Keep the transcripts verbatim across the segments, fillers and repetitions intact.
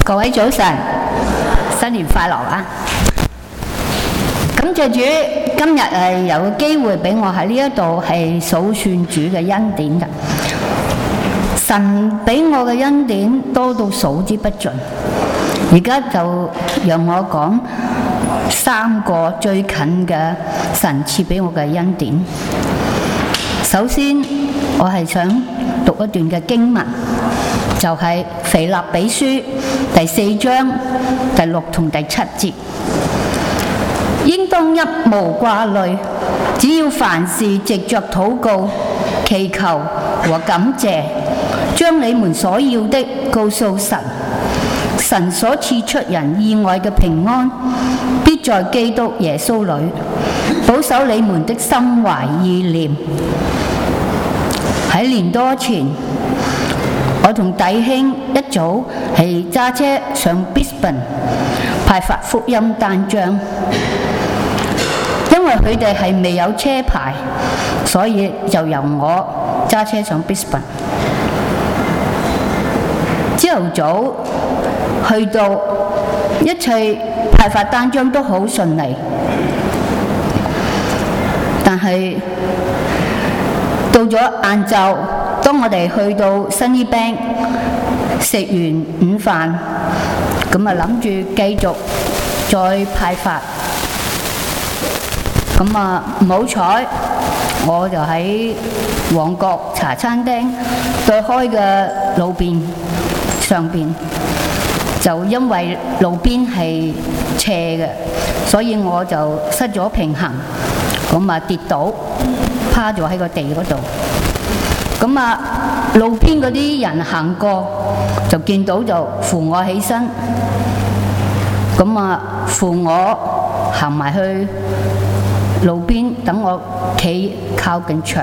各位早晨，新年快樂啊！感謝主，今日誒有個機會俾我喺呢一度係數算主嘅恩典嘅。神俾我嘅恩典多到數之不盡。而家就讓我講三個最近嘅神賜俾我嘅恩典。首先，我係想讀一段嘅經文，就係腓立比書第四章第六同第七節。應當一無掛慮，只要凡事藉着禱告、祈求和感謝，將你們所要的告訴神。神所賜出人意外嘅平安，必在基督耶穌裏保守你們的心懷意念。喺年多前，我同弟兄一早係揸車上 Brisbane 派發福音單張，因為佢哋係未有車牌，所以就由我揸車上 Brisbane。朝頭早去到，一切派發單張都好順利，但係到咗晏晝，當我哋去到 Sunnybank 食完午飯，咁啊諗住繼續再派發，咁啊唔好彩，我就喺旺角茶餐廳對開嘅路邊上邊，就因為路邊係斜嘅，所以我就失咗平衡，咁啊跌倒，趴咗喺個地嗰度。咁啊路邊嗰啲人行過，就見到就扶我起身，咁啊扶我行埋去路邊，等我企靠近牆。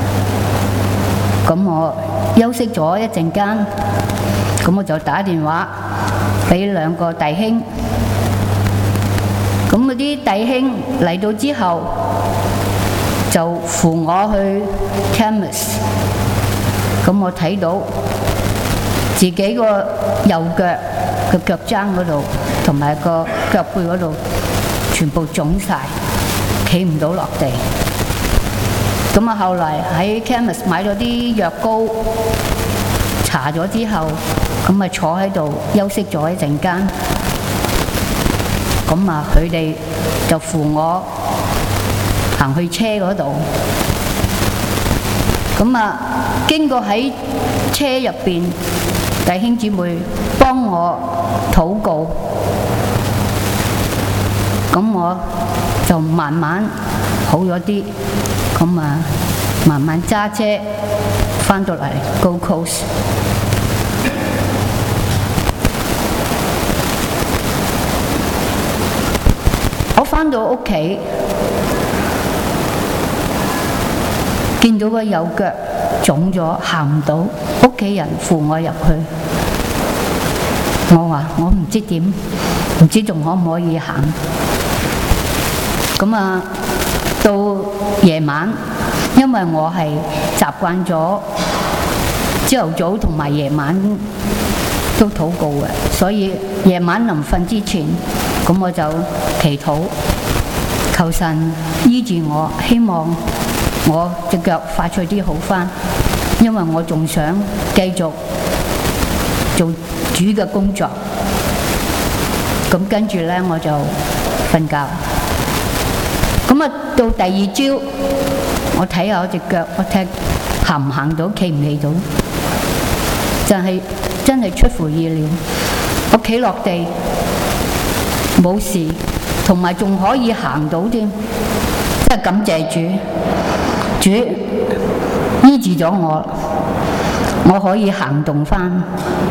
咁我休息咗一陣間，咁我就打電話俾兩個弟兄。咁嗰啲弟兄嚟到之後，就扶我去 chemist。咁我睇到自己個右腳嘅腳踭嗰度，同埋個腳背嗰度，全部腫晒，企唔到落地。咁啊，後來喺 chemist 買咗啲藥膏，搽咗之後，咁啊坐喺度休息咗一陣間。咁啊，佢哋就扶我行去車嗰度。咁啊，經過喺車入邊，弟兄姊妹幫我禱告，咁我就慢慢好咗啲。咁啊，慢慢揸車返到嚟 Gold Coast。我返到屋企，見到個右腳腫咗，行唔到，屋企人扶我入去。我話我唔知點，唔知仲可唔可以行。咁啊，到夜晚，因為我係習慣咗朝頭早同埋夜晚都禱告嘅，所以夜晚臨瞓之前，咁我就祈禱，求神醫治我，希望我隻腳快脆啲好返，因為我仲想繼續做主嘅工作。咁跟住呢，我就瞓覺。咁啊，到第二朝，我睇下我隻腳，我睇行唔行到，企唔企到，就係真係出乎意料。我企落地冇事，同埋仲可以行到添，真係感謝主，主醫治咗我，我可以行動返。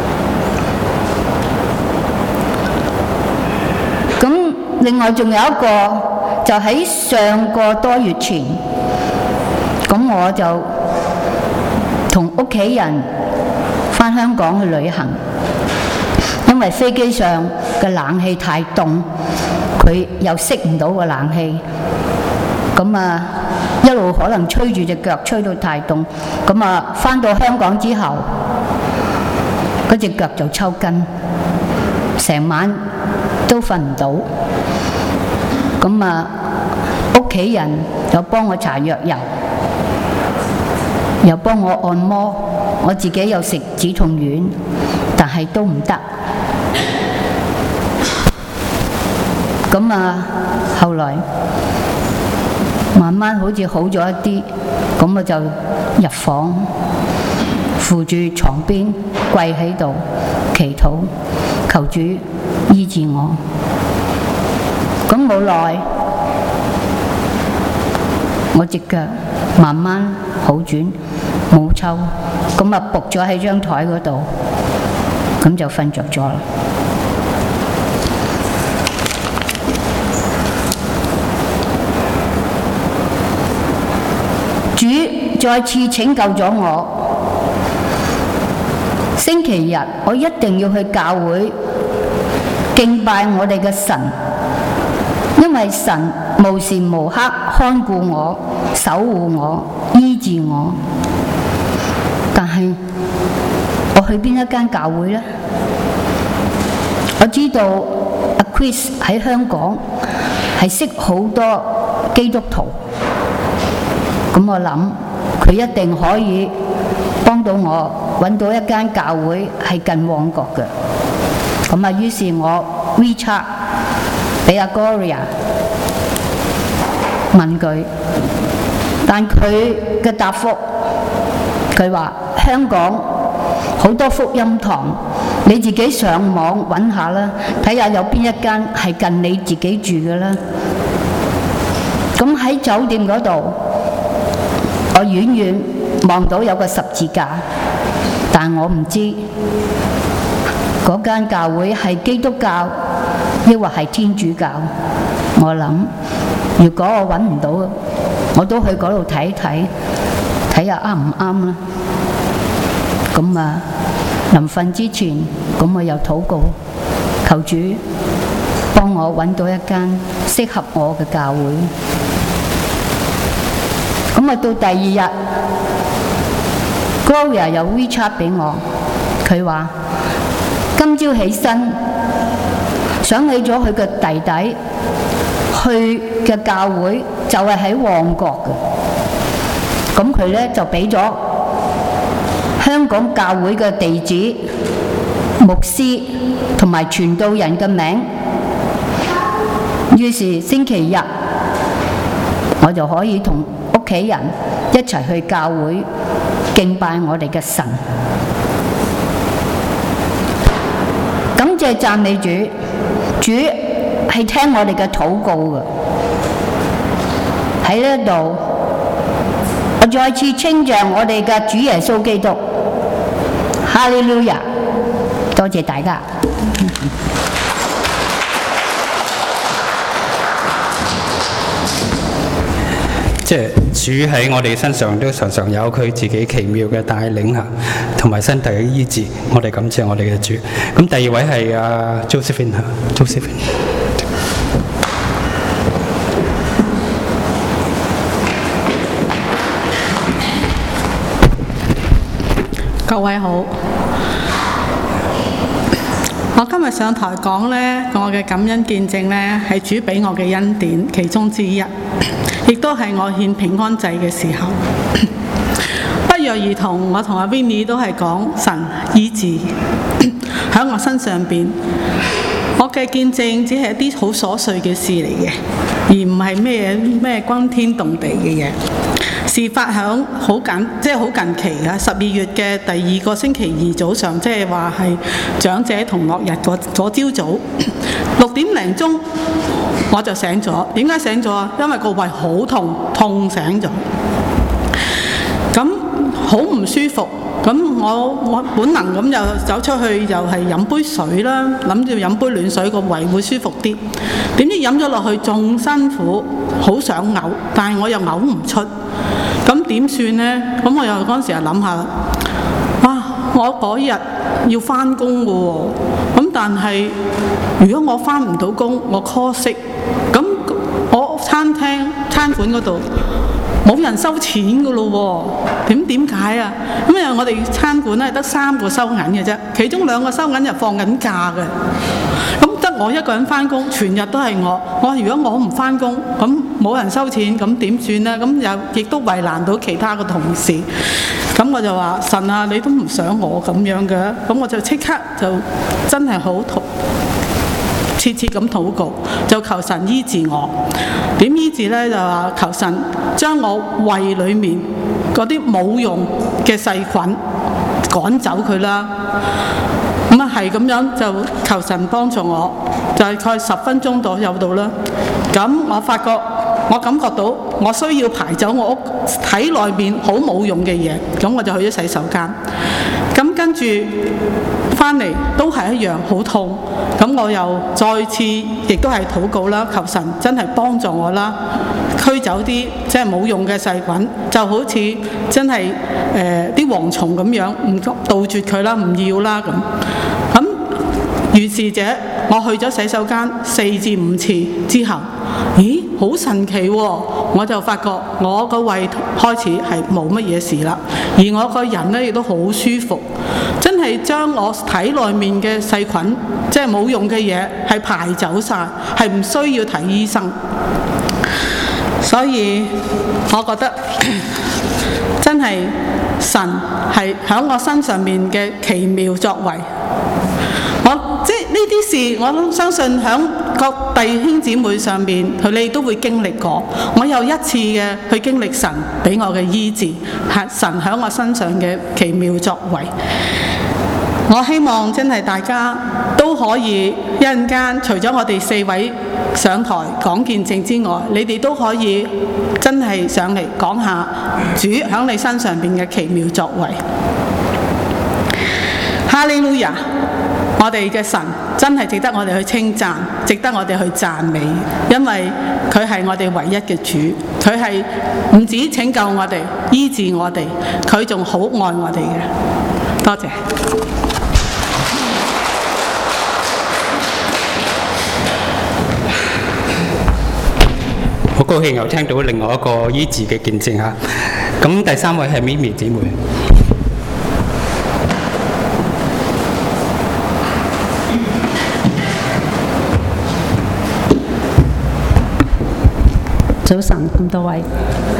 咁另外仲有一個。就喺上個多月前，咁我就同屋企人返香港去旅行，因為飛機上嘅冷氣太凍，佢又熄唔到個冷氣，咁啊一路可能吹住隻腳，吹到太凍，咁啊返到香港之後，嗰隻腳就抽筋， 成晚都瞓唔到。咁啊，屋企人又幫我搽藥油，又幫我按摩，我自己又食止痛丸，但係都唔得。咁啊，後來慢慢好似好咗一啲，咁我就入房，扶住床邊跪喺度祈禱，求主醫治我。咁冇耐，我隻腳慢慢好轉，冇抽，咁啊仆咗喺張台嗰度，咁就瞓着咗啦。主再次拯救咗我。星期日我一定要去教會敬拜我哋嘅神，因為神無時無刻看顧我、守護我、醫治我。但係我去邊一間教會呢？我知道阿 Chris 喺香港係識好多基督徒，咁我諗佢一定可以幫到我揾到一間教會係近旺角嘅。咁啊，於是我 WeChat 俾阿 Gloria 問佢，但佢嘅答覆，佢話香港好多福音堂，你自己上網揾下啦，睇下有邊一間係近你自己住嘅啦。咁喺酒店嗰度，我遠遠望到有個十字架，但我唔知嗰間教會係基督教抑或係天主教。我諗如果我揾唔到，我都去嗰度睇睇，睇下啱唔啱啦。咁啊，臨瞓之前，咁我又禱告，求主幫我揾到一間適合我嘅教會。咁啊，到第二日 Gloria 有 WeChat 俾我，佢話今朝起身想起咗佢嘅弟弟去嘅教會就係喺旺角嘅，咁佢咧就俾咗香港教會嘅地址、牧師同埋傳道人嘅名。於是星期日我就可以同屋企人一齊去教會敬拜我哋嘅神。感謝讚美主，主係聽我哋嘅禱告嘅。喺呢度，我再次稱讚我哋嘅主耶穌基督。哈利路亞！多謝大家。 即係主喺我哋身上都常常有佢自己奇妙嘅帶領嚇，同埋身體嘅醫治。我哋感謝我哋嘅主。咁第二位係阿 Josephine 嚇 ，Josephine。 各位好，我今日上台講呢，我嘅感恩見證呢，係主俾我嘅恩典其中之一，亦都係我獻平安祭嘅時候。不約而同，我同阿 Winnie 都係講神醫治喺我身上邊。我嘅見證只係一啲好瑣碎嘅事嚟嘅，而唔係咩咩轟天動地嘅嘢。事發響好近，即係好近期啊！十二月嘅第二個星期二早上，即係話係長者同樂日嗰嗰朝早六點零鐘，我就醒咗。點解醒咗啊？因為個胃好痛，痛醒咗。咁好唔舒服。咁我我本能咁又走出去，又係飲杯水啦，諗住飲杯暖水個胃會舒服啲。點知飲咗落去仲辛苦，好想嘔，但係我又嘔唔出。咁點算呢？咁我又嗰陣時又諗下，哇！我嗰日要返工嘅喎，咁但係如果我返唔到工，我 call sick，咁我餐廳餐館嗰度冇人收錢㗎咯喎，點點解啊？咁因為我哋餐館咧得三個收銀嘅啫，其中兩個收銀就放緊假嘅，咁得我一個人翻工，全日都係我。我話如果我唔翻工，咁冇人收錢，咁點算呢？咁又亦都為難到其他嘅同事。咁我就話神啊，你都唔想我咁樣嘅，咁我就即刻就真係好痛。切切咁禱告，就求神醫治我。點醫治呢？就話求神將我胃裡面嗰啲冇用嘅細菌趕走佢啦。咁啊係咁樣就求神幫助我，大概十分鐘左右到啦。咁我發覺我感覺到我需要排走我屋體內面好冇用嘅嘢，咁我就去咗洗手間。咁跟住翻嚟都係一樣好痛，咁我又再次亦都係禱告啦，求神真係幫助我啦，驅走啲即係冇用嘅細菌，就好似真係誒啲蝗蟲咁樣，唔杜絕佢啦，唔要啦咁。咁如是者，我去咗洗手間四至五次之後，咦，好神奇喎！我就發覺我個胃開始係冇乜嘢事啦，而我個人呢亦都好舒服，真係將我體內面嘅細菌，即係冇用嘅嘢係排走晒，係唔需要睇醫生。所以我覺得真係神係喺我身上面嘅奇妙作為。我即係呢啲事，我都相信喺各弟兄姊妹上邊，佢哋都會經歷過。我又一次嘅去經歷神俾我嘅醫治，係神喺我身上嘅奇妙作為。我希望真係大家都可以一陣間，除咗我哋四位上台講見證之外，你哋都可以真係上嚟講下主喺你身上邊嘅奇妙作為。哈利路亞！我哋嘅神真係值得我哋去稱讚，值得我哋去讚美，因為佢係我哋唯一嘅主，佢係唔止拯救我哋、醫治我哋，佢仲好愛我哋嘅。多謝。 好高興又聽到另外一個醫治嘅見證嚇。咁第三位係咪咪姊妹。 早晨，咁多位。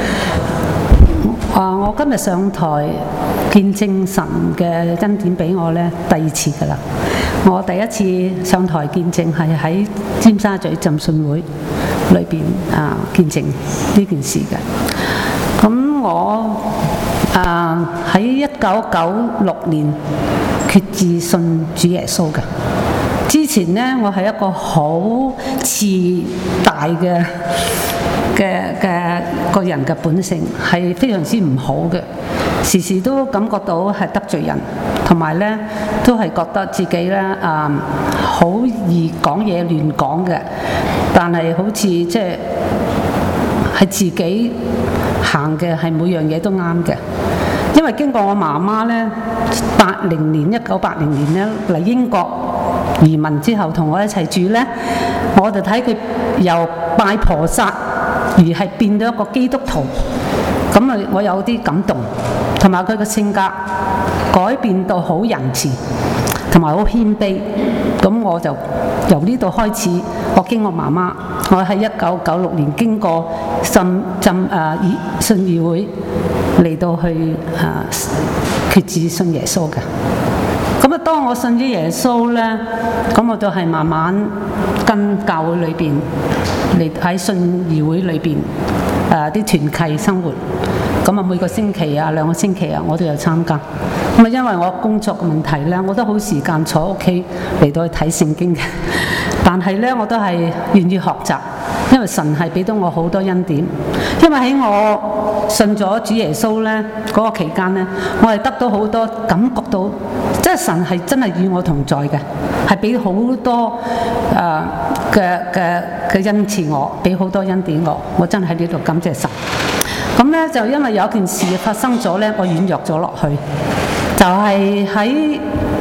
啊，我今日上台見證神嘅恩典俾我呢，第二次㗎啦。我第一次上台見證係喺尖沙咀浸信會裏邊啊見證呢件事嘅。咁我啊喺一九九六年決志信主耶穌嘅。之前呢，我係一個好自大嘅嘅嘅個人嘅本性，係非常之唔好嘅，時時都感覺到係得罪人，同埋呢都係覺得自己呢啊好易講嘢亂講嘅，但係好似即係係自己行嘅係每樣嘢都啱嘅。因為經過我媽媽呢，八零年一九八零年呢嚟英國移民之後，同我一齊住呢，我就睇佢由拜菩薩而係變咗一個基督徒，咁啊我有啲感動，同埋佢嘅性格改變到好仁慈，同埋好謙卑。咁我就由呢度開始，我經過媽媽，我喺一九九六年經過信浸啊義信義會嚟到去啊決志信耶穌嘅。咁啊，當我信咗耶穌咧，咁我就係慢慢跟教會裏邊嚟喺信義會裏邊誒啲團契生活。咁啊，每個星期啊、兩個星期啊，我都有參加。咁啊，因為我工作嘅問題咧，我都好時間坐屋企嚟到去睇聖經嘅。但係咧，我都係願意學習，因為神係俾到我好多恩典。因為喺我信咗主耶穌咧嗰個期間咧，我係得到好多感覺到，即係神係真係與我同在嘅，係俾好多誒嘅嘅嘅恩賜我，俾好多恩典我，我真係喺呢度感謝神。咁咧就因為有件事發生咗咧，我軟弱咗落去，就係喺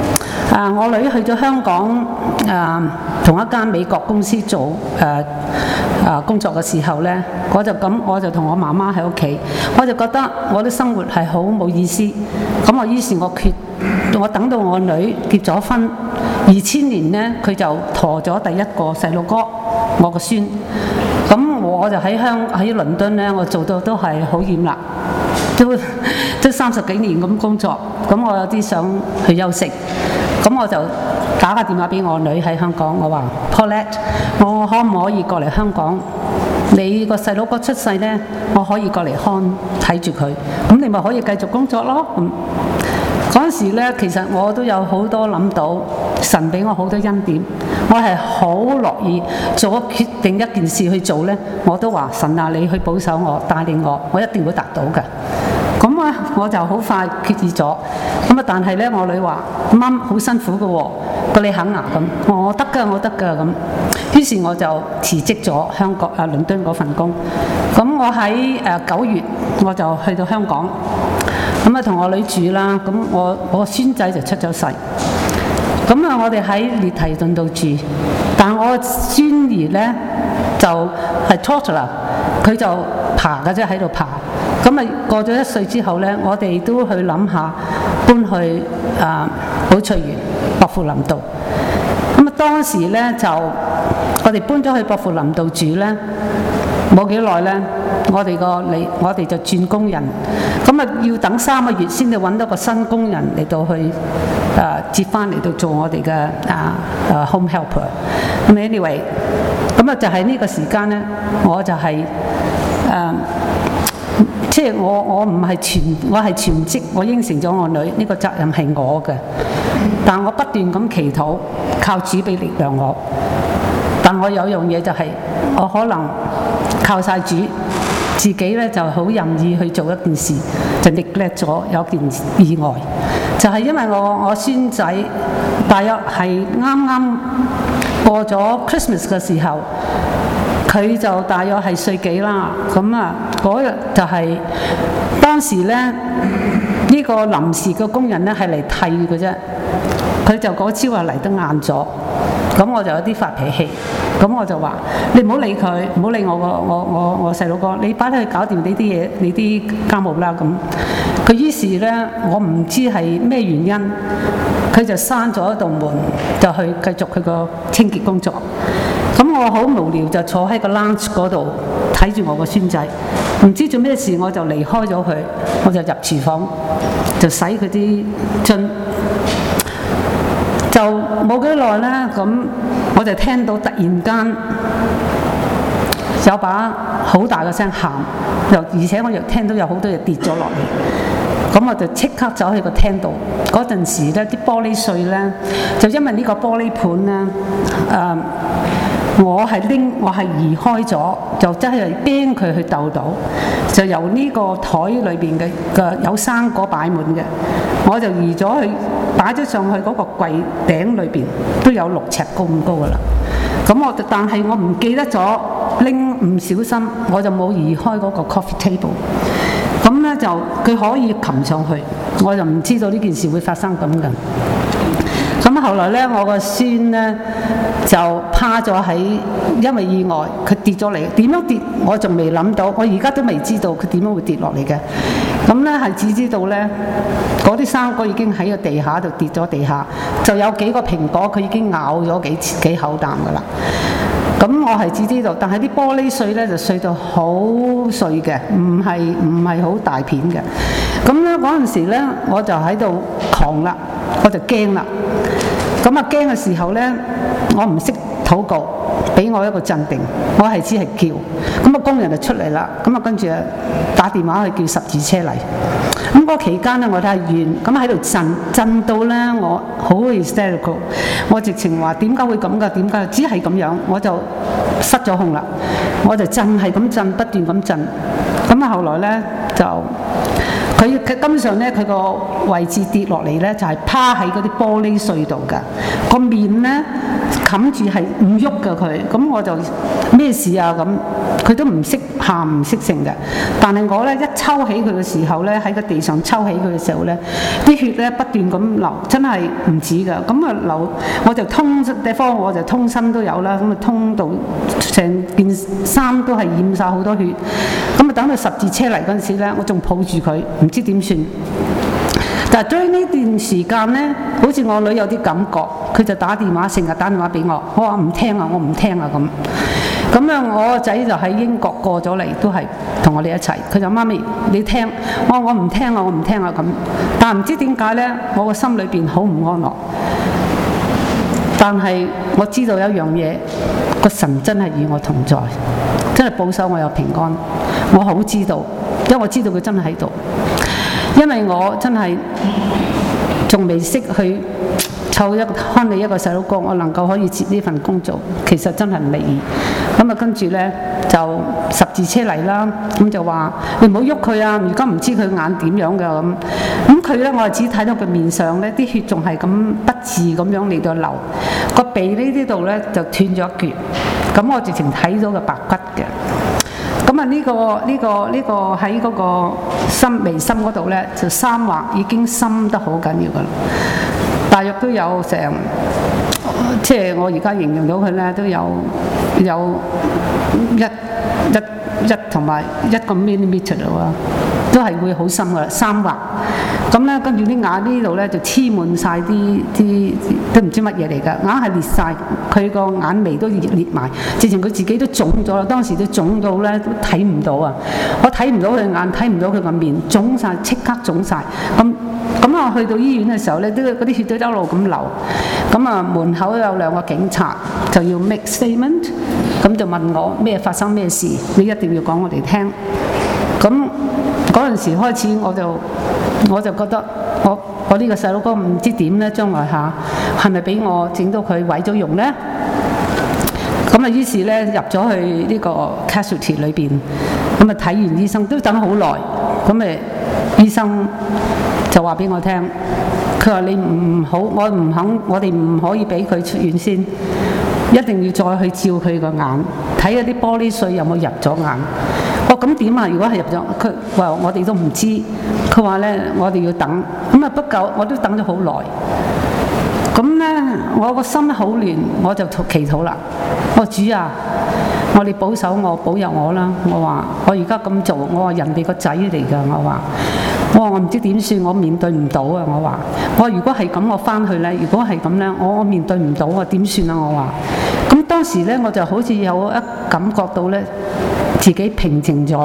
啊，我女去咗香港啊，同一間美國公司做誒啊，啊工作嘅時候呢，我就咁我就同我媽媽喺屋企，我就覺得我啲生活係好冇意思。咁我於是我決我等到我女結咗婚，二千年呢，佢就陀咗第一個細路哥，我個孫。咁我就喺香喺倫敦呢，我做到都係好厭啦，都都三十幾年咁工作，咁我有啲想去休息，咁我就打個電話俾我女喺香港，我話 Paulette， 我可唔可以過嚟香港？你個細佬哥出世呢，我可以過嚟看睇住佢，咁你咪可以繼續工作咯。咁嗰陣時呢，其實我都有好多諗到神俾我好多恩典，我係好樂意做決定一件事去做呢，我都話神啊，你去保守我，帶領我，我一定會達到嘅。咁啊，我就好快決意咗。咁啊，但係呢，我女話媽好辛苦嘅喎，個你肯啊咁，我得㗎，我得㗎咁。於是我就辭職咗香港啊倫敦嗰份工。咁我喺誒九月我就去到香港，咁啊同我女住啦。咁我我孫仔就出咗世。咁啊，我哋喺列提頓度住，但我孫兒呢就係 toddler， 佢就爬嘅啫，喺度爬。咁啊過咗一歲之後呢，我哋都去諗下搬去啊寶翠園薄扶林道。咁啊當時呢，就我哋搬咗去薄扶林道住呢，冇幾耐呢，我哋個你我哋就轉工人，咁啊要等三個月先至揾到個新工人嚟到去誒、呃、接翻嚟到做我哋嘅啊誒 home helper。咁 anyway， 咁啊就係呢個時間呢，我就係、是、誒。呃即係我我唔係全我係全職，我應承咗我女呢、這個責任係我嘅，但我不斷咁祈禱，靠主俾力量我。但我有樣嘢就係、是、我可能靠晒主，自己咧就好任意去做一件事，就 neglect 咗有件意外，就係、是、因為我我孫仔大約係啱啱過咗 Christmas 嘅時候。佢就大約係歲幾啦，咁啊嗰日就係、是、當時咧呢、呢個臨時嘅工人咧係嚟替嘅啫，佢就嗰朝啊嚟得晏咗，咁我就有啲發脾氣，咁我就話你唔好理佢，唔好理我個我我我細佬哥，你擺佢去搞掂呢啲嘢，你啲家務啦咁。佢於是咧，我唔知係咩原因，佢就閂咗一道門，就去繼續佢個清潔工作。咁我好無聊就坐喺個 lounge 嗰度睇住我個孫仔，唔知做咩事我就離開咗佢，我就入廚房就洗佢啲樽，就冇幾耐咧，咁我就聽到突然間有把好大嘅聲喊，又而且我又聽到有好多嘢跌咗落嚟，咁我就即刻走去個廳度。嗰陣時咧，啲玻璃碎咧，就因為呢個玻璃盤咧，誒、呃。我係拎，我係移開咗，就真係驚佢去鬥到，就由呢個台裏邊嘅嘅有生果擺滿嘅，我就移咗去擺咗上去嗰個櫃頂裏邊，都有六尺高咁高噶啦。咁我但係我唔記得咗拎，唔小心我就冇移開嗰個 coffee table。咁咧就佢可以擒上去，我就唔知道呢件事會發生咁嘅。咁後來咧，我個孫咧就趴咗喺，因為意外佢跌咗嚟，點樣跌我仲未諗到，我而家都未知道佢點樣會跌落嚟嘅。咁咧係只知道咧，嗰啲生果已經喺個地下度跌咗地下，就有幾個蘋果佢已經咬咗幾幾口啖噶啦。咁我係只知道，但係啲玻璃碎咧就碎到好碎嘅，唔係唔係好大片嘅。咁咧嗰陣時咧，我就喺度狂啦，我就驚啦。咁啊驚嘅時候咧，我唔識禱告，俾我一個鎮定，我係只係叫。咁啊工人就出嚟啦，咁啊跟住打電話去叫十字車嚟。咁嗰期間咧，我睇係怨，咁喺度震震到咧，我好 hysterical， 我直情話點解會咁㗎？點解？只係咁樣，我就失咗控啦。我就震係咁震，不斷咁震。咁啊後來咧就佢佢根本上咧，佢個位置跌落嚟咧，就係、是、趴喺嗰啲玻璃碎度㗎，個面咧冚住係唔喐㗎佢。咁我就咩事啊咁，佢都唔識喊唔識成嘅。但係我咧一抽起佢嘅時候咧，喺個地上抽起佢嘅時候咧，啲血咧不斷咁流，真係唔止㗎。咁啊流，我就通地方我就通身都有啦，咁啊通到成件衫都係染晒好多血。咁啊等到十字車嚟嗰陣時咧，我仲抱住佢，唔知點算。但係喺呢段時間咧，好似我女有啲感覺，佢就打電話，成日打電話俾我，我話唔聽啊，我唔聽啊咁。咁啊，我個仔就喺英國過咗嚟，都係同我哋一齊。佢就媽咪，你聽，我話我唔聽啊，我唔聽啊咁。但係唔知點解咧，我個心裏邊好唔安樂。但係我知道有一樣嘢，個神真係與我同在，真係保守我有平安。我好知道，因為我知道佢真係喺度。因為我真係仲未識去湊一看你一個細佬哥，我能夠可以接呢份工做，其實真係唔容易。咁啊，跟住咧就十字車嚟啦，咁就話你唔好喐佢啊！而家唔知佢眼點樣㗎咁。咁佢咧，我係只睇到佢面上咧啲血仲係咁不治咁樣嚟到流，個鼻呢啲度咧就斷咗一橛。咁我直情睇到個白骨嘅。咁啊，呢個呢個呢個喺嗰個心眉心嗰度咧，就三劃已經深得好緊要噶啦，大約都有成，即係我而家形容到佢咧，都有有一一一同埋一個 millimeter 啊，都係會好深噶啦，三劃。咁咧，跟住啲眼呢度咧就黐滿晒啲啲都唔知乜嘢嚟㗎，硬係裂晒，佢個眼眉都裂埋，直情佢自己都腫咗啦。當時都腫到咧都睇唔到啊！我睇唔到佢眼，睇唔到佢個面，腫晒，即刻腫晒。咁咁啊，去到醫院嘅時候咧，都嗰啲血都一路咁流。咁啊，門口有兩個警察就要 make statement， 咁就問我咩發生咩事，你一定要講我哋聽。咁嗰陣時開始我就。我就覺得我我呢個細佬哥唔知點咧，將來下係咪俾我整到佢毀咗容咧？咁啊，於是咧入咗去呢個 casualty 裏邊，咁啊睇完醫生都等好耐，咁誒醫生就話俾我聽，佢話你唔好，我唔肯，我哋唔可以俾佢出院先，一定要再去照佢個眼，睇下啲玻璃碎有冇入咗眼。哦，咁點啊？如果係入咗，佢話我哋都唔知。佢話咧，我哋要等。咁啊不夠，我都等咗好耐。咁咧，我個心好亂，我就祈禱啦。我主啊，我哋保守我，保佑我啦。我話我而家咁做，我話人哋個仔嚟㗎。我話我話我唔知點算，我面對唔到啊。我話我如果係咁，我翻去咧，如果係咁咧，我我面對唔到啊，點算啊？我話咁當時咧，我就好似有一感覺到咧。自己平靜咗，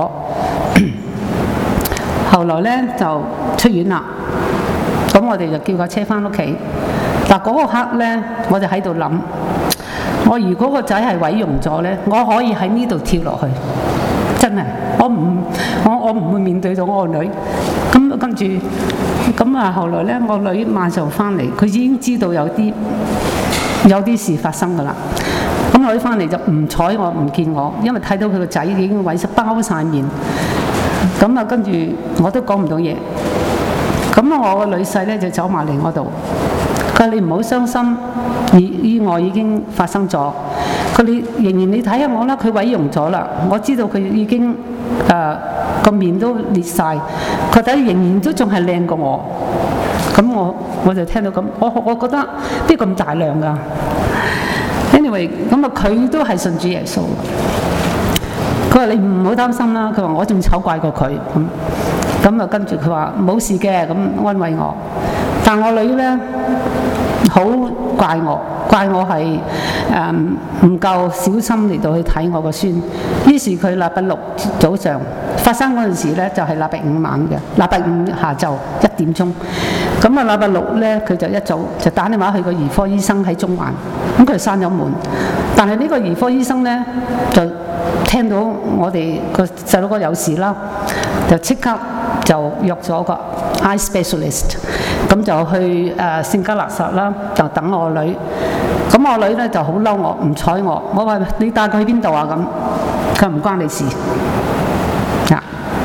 後來咧就出院啦。咁我哋就叫架車翻屋企。嗱嗰個刻咧，我就喺度諗：我如果個仔係毀容咗咧，我可以喺呢度跳落去，真係我唔我我唔會面對到我個女。咁跟住咁啊，後來咧我女晚上翻嚟，佢已經知道有啲有啲事發生㗎啦。咁我啲翻嚟就唔睬我，唔見我，因為睇到佢個仔已經萎縮包晒面。咁啊，跟住我都講唔到嘢。咁我個女婿咧就走埋嚟我度，佢話你唔好傷心，意意外已經發生咗。佢你仍然你睇下我啦，佢毀容咗啦，我知道佢已經誒個面都裂晒，佢睇仍然都仲係靚過我。咁我我就聽到咁，我我覺得邊咁大量㗎？Anyway， 咁啊佢都係信主耶穌。佢話你唔好擔心啦，佢話我仲醜怪過佢咁。咁啊跟住佢話冇事嘅，咁安慰我。但我女咧好怪我，怪我係誒唔夠小心嚟到去睇我個孫。於是佢禮拜六早上發生嗰陣時咧，就係禮拜五晚嘅，禮拜五下晝一點鐘。咁啊禮拜六咧，佢就一早就打電話去個兒科醫生喺中環，咁佢閂咗門。但係呢個兒科醫生咧就聽到我哋個細佬哥有事啦，就即刻就約咗個 eye specialist， 咁就去誒聖家勒撒啦，就等我女。咁我女咧就好嬲我，唔睬我。我話你帶佢去邊度啊？咁佢唔關你事。嗱，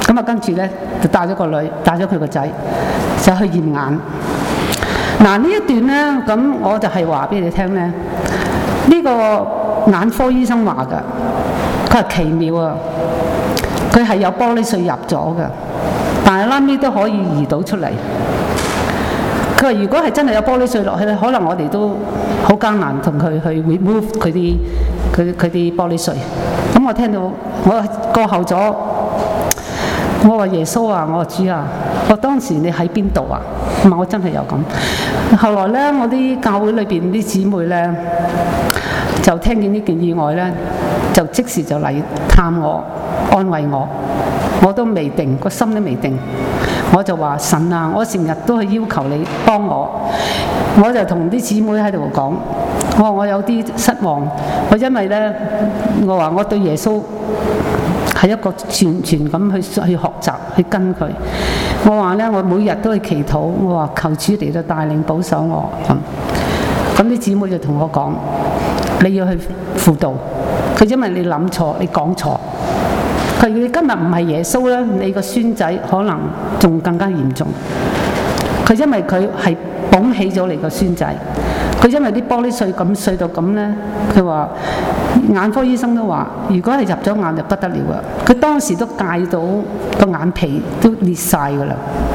咁啊跟住咧就帶咗個女，帶咗佢個仔就去驗眼。嗱呢一段咧，咁我就係話俾你聽咧，呢個眼科醫生話㗎，佢係奇妙啊，佢係有玻璃碎入咗㗎，但係拉尾都可以移到出嚟。佢話：如果係真係有玻璃碎落去咧，可能我哋都好艱難同佢去 remove 佢啲佢佢啲玻璃碎。咁我聽到我過後咗，我話耶穌啊，我話主啊，我當時你喺邊度啊？唔係我真係有咁。後來咧，我啲教會裏邊啲姊妹咧，就聽見呢件意外咧，就即時就嚟探我，安慰我。我都未定，個心都未定。我就話神啊，我成日都係要求你幫我。我就同啲姊妹喺度講，我話我有啲失望。我因為咧，我話我對耶穌係一個全全咁去去學習去跟佢。我話咧，我每日都去祈禱，我話求主嚟到帶領保守我咁。咁啲姊妹就同我講，你要去輔導佢，因為你諗錯，你講錯。佢你今日唔係耶穌咧，你個孫仔可能仲更加嚴重。佢因為佢係捧起咗你個孫仔，佢因為啲玻璃碎咁碎到咁咧，佢話眼科醫生都話，如果係入咗眼就不得了啊！佢當時都戒到個眼皮都裂晒㗎啦。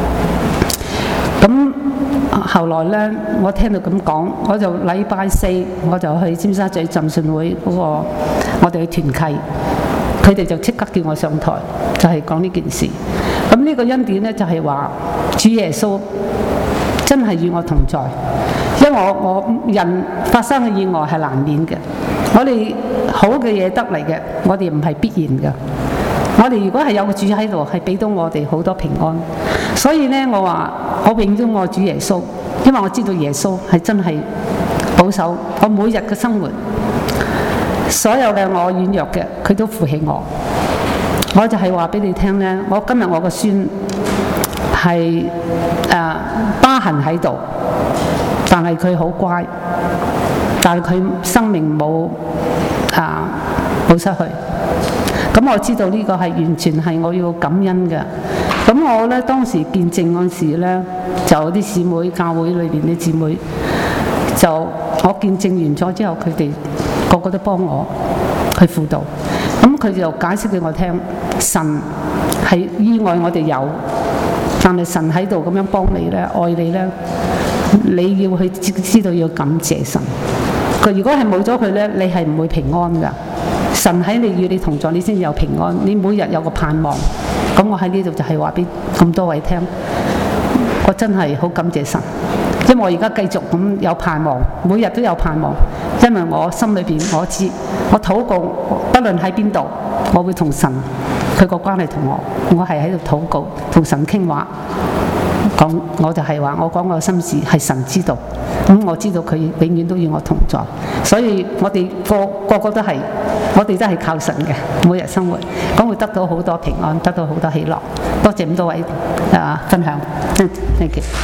咁後來咧，我聽到咁講，我就禮拜四我就去尖沙咀浸信會嗰個我哋嘅團契。佢哋就即刻叫我上台，就係講呢件事。咁呢個恩典咧，就係話主耶穌真係與我同在，因為我我人發生嘅意外係難免嘅。我哋好嘅嘢得嚟嘅，我哋唔係必然嘅。我哋如果係有個主喺度，係俾到我哋好多平安。所以咧，我話我永遠愛主耶穌，因為我知道耶穌係真係保守我每日嘅生活。所有嘅我軟弱嘅，佢都扶起我。我就係話俾你聽咧，我今日我個孫係誒疤痕喺度，但係佢好乖，但係佢生命冇啊冇失去。咁我知道呢個係完全係我要感恩嘅。咁我咧當時見證嗰時咧，就有啲姊妹教會裏邊啲姊妹，就我見證完咗之後，佢哋個個都幫我去輔導。咁佢就解釋俾我聽，神係意外我哋有，但係神喺度咁樣幫你咧，愛你咧，你要去知道要感謝神。佢如果係冇咗佢咧，你係唔會平安㗎。神喺你與你同在，你先有平安。你每日有個盼望。咁我喺呢度就係話俾咁多位聽，我真係好感謝神，因為我而家繼續咁有盼望，每日都有盼望。因為我心裏邊我知，我禱告，不論喺邊度，我會同神佢個關係同我，我係喺度禱告，同神傾話。講我就係話，我講我心事係神知道，咁我知道佢永遠都與我同在，所以我哋個個個都係，我哋都係靠神嘅每日生活，咁會得到好多平安，得到好多喜樂。多謝咁多位啊分享，嗯 ，thank you。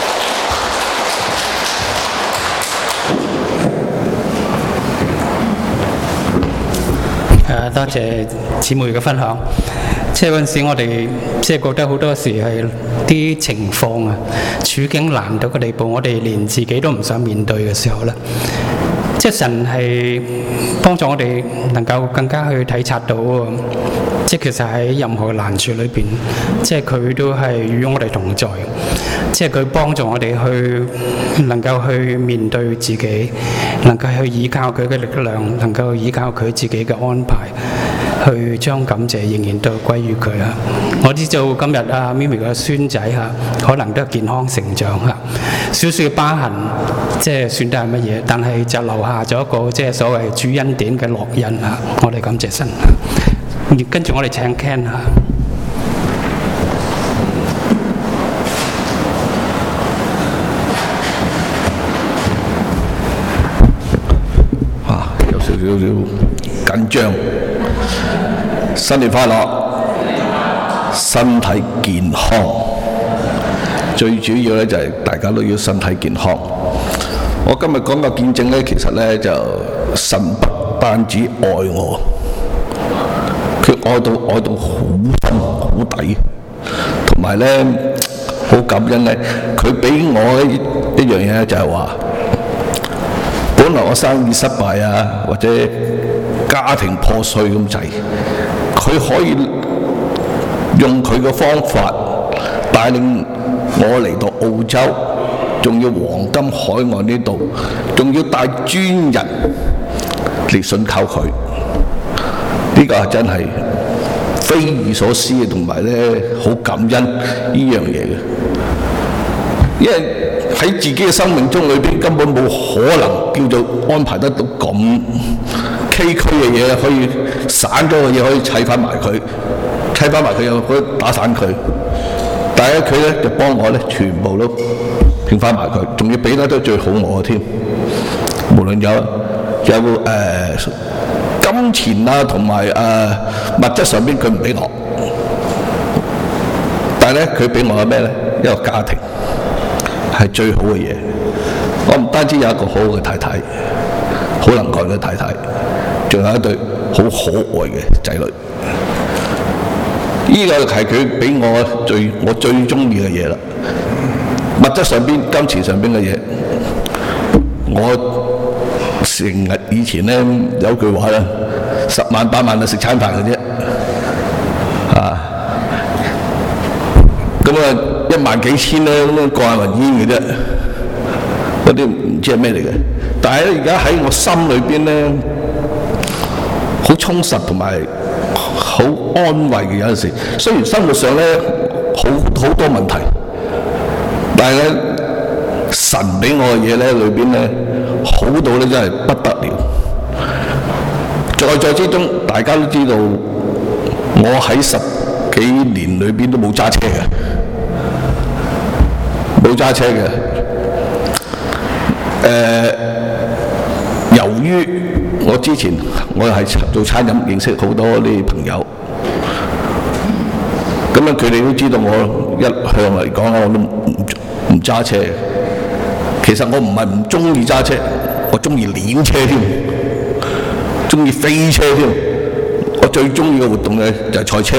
誒，多謝姊妹嘅分享。即係嗰陣時，我哋即係覺得好多時係啲情況啊、處境難到個地步，我哋連自己都唔想面對嘅時候咧，即係神係幫助我哋能夠更加去體察到，即係其實喺任何難處裏邊，即係佢都係與我哋同在，即係佢幫助我哋去能夠去面對自己，能夠去依靠佢嘅力量，能夠依靠佢自己嘅安排。去將感謝仍然都歸於佢啊！我知道今日啊咪咪個孫仔嚇，可能都係健康成長嚇，少少疤痕，即係算得係乜嘢？但係就留下咗一個即係所謂主恩典嘅烙印啊！我哋感謝神。跟住我哋請 Ken 嚇。 啊，有少少少緊張。新年快樂，身體健康。最主要咧就係大家都要身體健康。我今日講個見證咧，其實咧就神不單止愛我， 佢愛到愛到好深好底，同埋咧好感恩咧。佢俾我一一樣嘢就係話，本來我生意失敗啊，或者家庭破碎咁滯，佢可以用佢嘅方法帶領我嚟到澳洲，仲要黃金海岸呢度，仲要帶專人嚟信靠佢。呢個係真係匪夷所思嘅，同埋咧好感恩呢樣嘢嘅。因為喺自己嘅生命中裏邊根本冇可能叫做安排得到咁崎嶇嘅嘢，可以散咗嘅嘢可以砌翻埋佢，砌翻埋佢又可以打散佢。但係佢咧就幫我咧全部都拼翻埋佢，仲要俾得都最好我添。無論有有誒、呃、金錢啊，同埋誒物質上邊佢唔俾我，但係咧佢俾我嘅咩咧？一個家庭係最好嘅嘢。我唔單止有一個好好嘅太太，好能幹嘅太太，仲有一對好可愛嘅仔女。呢個係佢俾我最我最中意嘅嘢啦。物質上邊、金錢上邊嘅嘢，我成日以前咧有句話咧，十萬八萬就食餐飯嘅啫，啊，咁啊一萬幾千咧咁樣過下雲煙嘅啫，嗰啲唔知係咩嚟嘅。但係咧而家喺我心裏邊咧，好充實同埋好安慰嘅。有陣時，雖然生活上咧好好多問題，但係咧神俾我嘅嘢咧裏邊咧好到咧真係不得了。在在之中，大家都知道我喺十幾年裏邊都冇揸車嘅，冇揸車嘅。誒、呃，由於我之前我係做餐飲，認識好多啲朋友，咁啊佢哋都知道我一向嚟講我都唔唔揸車。其實我唔係唔中意揸車，我中意練車添，中意飛車添。我最中意嘅活動咧就係賽車。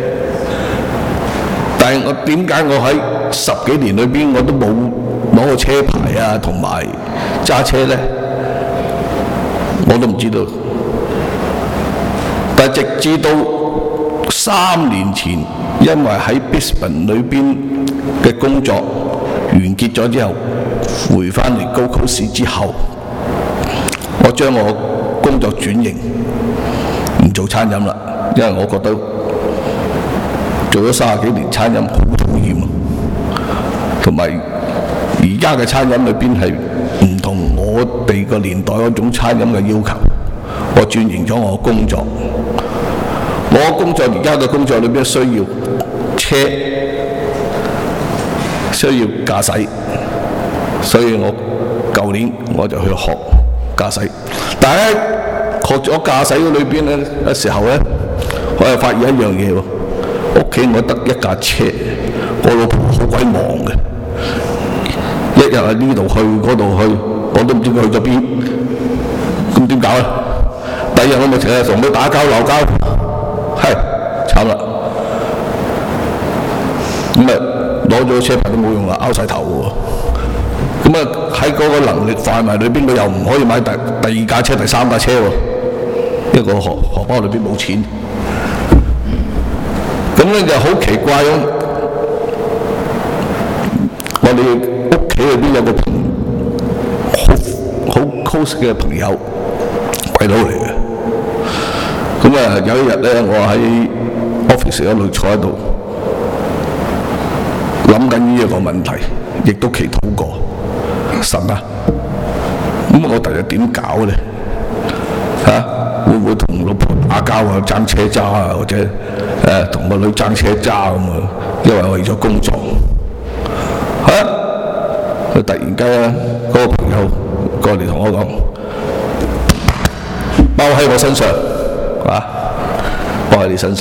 但係我點解我喺十幾年裏邊我都冇攞個車牌啊，同埋揸車咧？我都唔知道。但係直至到三年前，因為喺 Brisbane 裏邊嘅工作完結咗之後，回翻嚟高級市之後，我將我工作轉型，唔做餐飲啦，因為我覺得做咗三十幾年餐飲好討厭啊，同埋而家嘅餐飲裏邊係唔同我哋個年代嗰種餐飲嘅要求，我轉型咗我工作。我工作而家嘅工作裏邊需要車，需要駕駛，所以我舊年我就去學駕駛。但係咧學咗駕駛嘅裏邊咧嘅時候咧，我又發現一樣嘢喎，屋企我得一架車，我老婆好鬼忙嘅，一日喺呢度去嗰度去，我都唔知佢去咗邊，咁點搞咧？第二日我咪成日同佢打交鬧交，係慘啦！咁啊攞咗車牌都冇用啦，拗晒頭喎。咁啊喺嗰個能力範圍裏邊，佢又唔可以買第第二架車、第三架車喎，因為個荷荷包裏邊冇錢。咁咧就好奇怪咯。我哋屋企裏邊有個好好 close 嘅朋友，鬼佬嚟嘅。咁啊有一日咧，我喺 office 嗰度坐喺度，諗緊呢一個問題，亦都祈禱過神啊。咁我第日點搞咧？嚇、啊，會唔會同老婆打交啊、爭車揸啊，或者誒同個女爭車揸咁啊？因為為咗工作嚇，佢、啊、突然間嗰、那個朋友過嚟同我講，包喺我身上。啊！放喺你身上，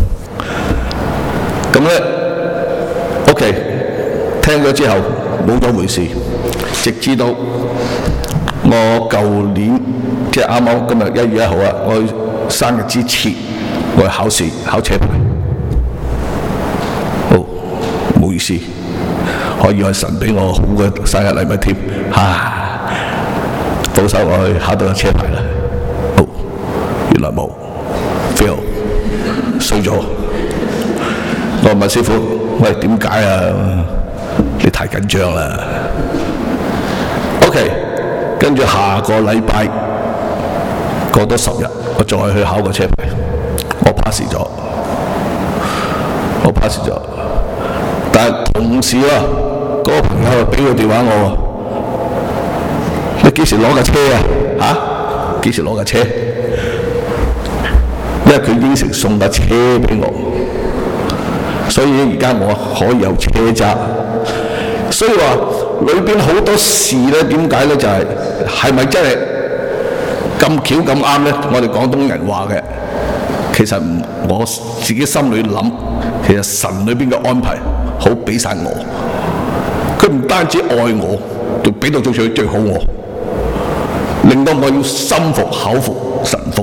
咁咧 ，OK，聽咗之後冇咗回事，直至到我舊年即係啱啱今日一月一號啊，我生日之前， 我去考試考車牌。好，唔好意思，可以係神俾我好嘅生日禮物添，啊，保守我去考到個車牌啦。好，原來冇 fail 衰咗。我問師傅：喂，點解啊？你太緊張啦。OK， 跟住下個禮拜過多十日，我再去考個車牌，我 pass 咗，我 pass 咗。但係同時啊，嗰、那個朋友俾個電話我，你幾時攞架車啊？嚇、啊？幾時攞架車？因為佢應承送架車俾我，所以而家我可以有車揸。所以話裏邊好多事咧，點解咧？就係係咪真係咁巧咁啱咧？我哋廣東人話嘅，其實唔，我自己心裏諗，其實神裏邊嘅安排好俾晒我。佢唔單止愛我，仲俾到做最最好我，令到我要心服口服神服。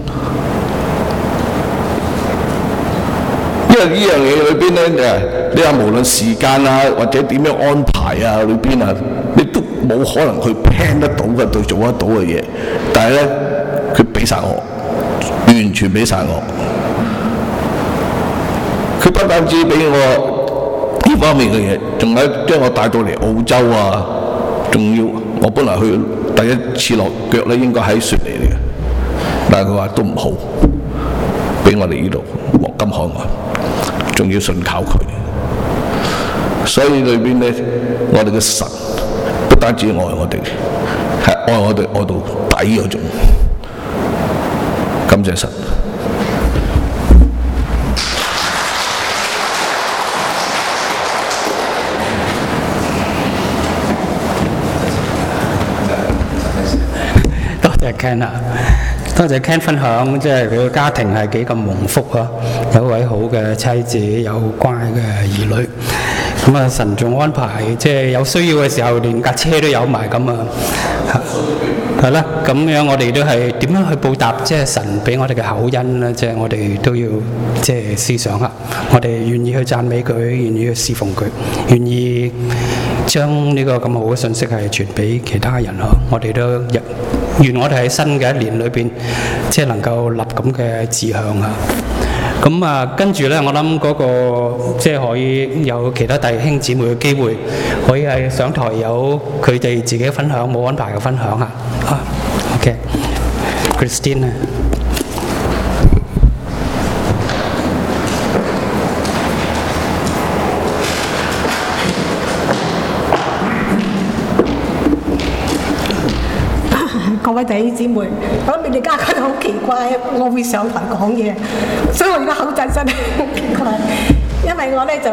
因為呢樣嘢裏邊咧，你話無論時間啊，或者點樣安排啊，裏邊啊，你都冇可能去 plan 得到嘅，對做得到嘅嘢。但係咧，佢俾晒我，完全俾晒我。佢不單止俾我呢方面嘅嘢，仲有將我帶到嚟澳洲啊，仲要我本來去第一次落腳咧，應該喺雪梨嚟嘅，但係佢話都唔好，俾我哋呢度黃金海岸。仲要信靠佢，所以裏邊咧，我哋嘅神不單止愛我哋，係愛我哋愛到底嗰種。感謝神。 多謝 Ken 啊！多謝 Ken 分享，即係佢個家庭係幾咁蒙福啊！有位好嘅妻子，有乖嘅兒女。咁啊，神仲安排，即係有需要嘅時候，連架車都有埋咁啊！係啦，咁樣我哋都係點樣去報答，即係神俾我哋嘅厚恩咧？即係我哋都要即係思想下，我哋願意去讚美佢，願意去侍奉佢，願意將呢個咁好嘅信息係傳俾其他人呵。我哋都願我哋喺新嘅一年裏邊，即係能夠立咁嘅志向啊！咁啊，跟住咧，我諗嗰個即係可以有其他弟兄姊妹嘅機會，可以係上台有佢哋自己嘅分享，冇安排嘅分享啊！啊 ，OK，Christine 啊。 各位弟兄姊妹，我諗你哋家覺得好奇怪，我會上台講嘢，所以我而家口震真係好奇怪，因為我咧就，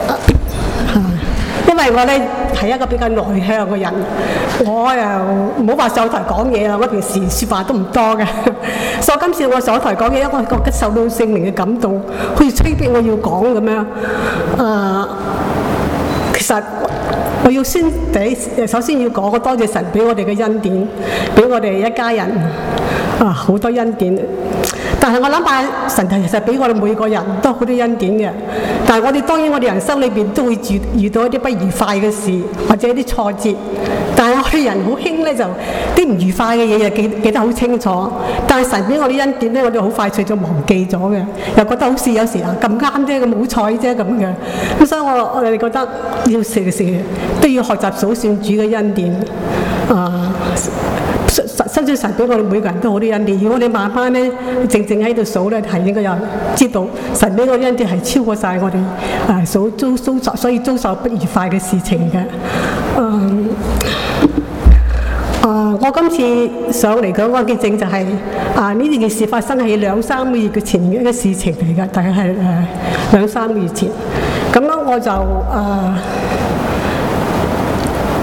因為我咧係一個比較內向嘅人，我又唔好話上台講嘢啦，我平時説話都唔多嘅，所以今次我上台講嘢，我覺得受到聖靈嘅感動，好似催逼我要講咁樣，啊，其實。我要先第首先要講，我多謝神俾我哋嘅恩典，俾我哋一家人啊好多恩典。但係我諗下，神其實俾我哋每個人都好多恩典嘅。但係我哋當然我哋人生裏邊都會遇遇到一啲不愉快嘅事，或者一啲挫折。但係我哋人好興咧，就啲唔愉快嘅嘢又記記得好清楚。但係神俾我啲恩典咧，我哋好快脆就忘記咗嘅，又覺得好似有時啊咁啱啫，咁好彩啫咁嘅。咁所以我我哋覺得要時時都要學習數算主嘅恩典啊！甚至神俾我哋每個人都好啲恩典。如果我哋慢慢咧靜靜喺度數咧，係應該有知道神俾我啲恩典係超過晒我哋啊數遭遭受，所以遭受不愉快嘅事情嘅。嗯啊！我今次上嚟講嘅見證就係、是、啊呢件事發生喺兩三個月嘅前嘅一個事情嚟㗎，大概係誒兩三個月前。咁樣我就啊。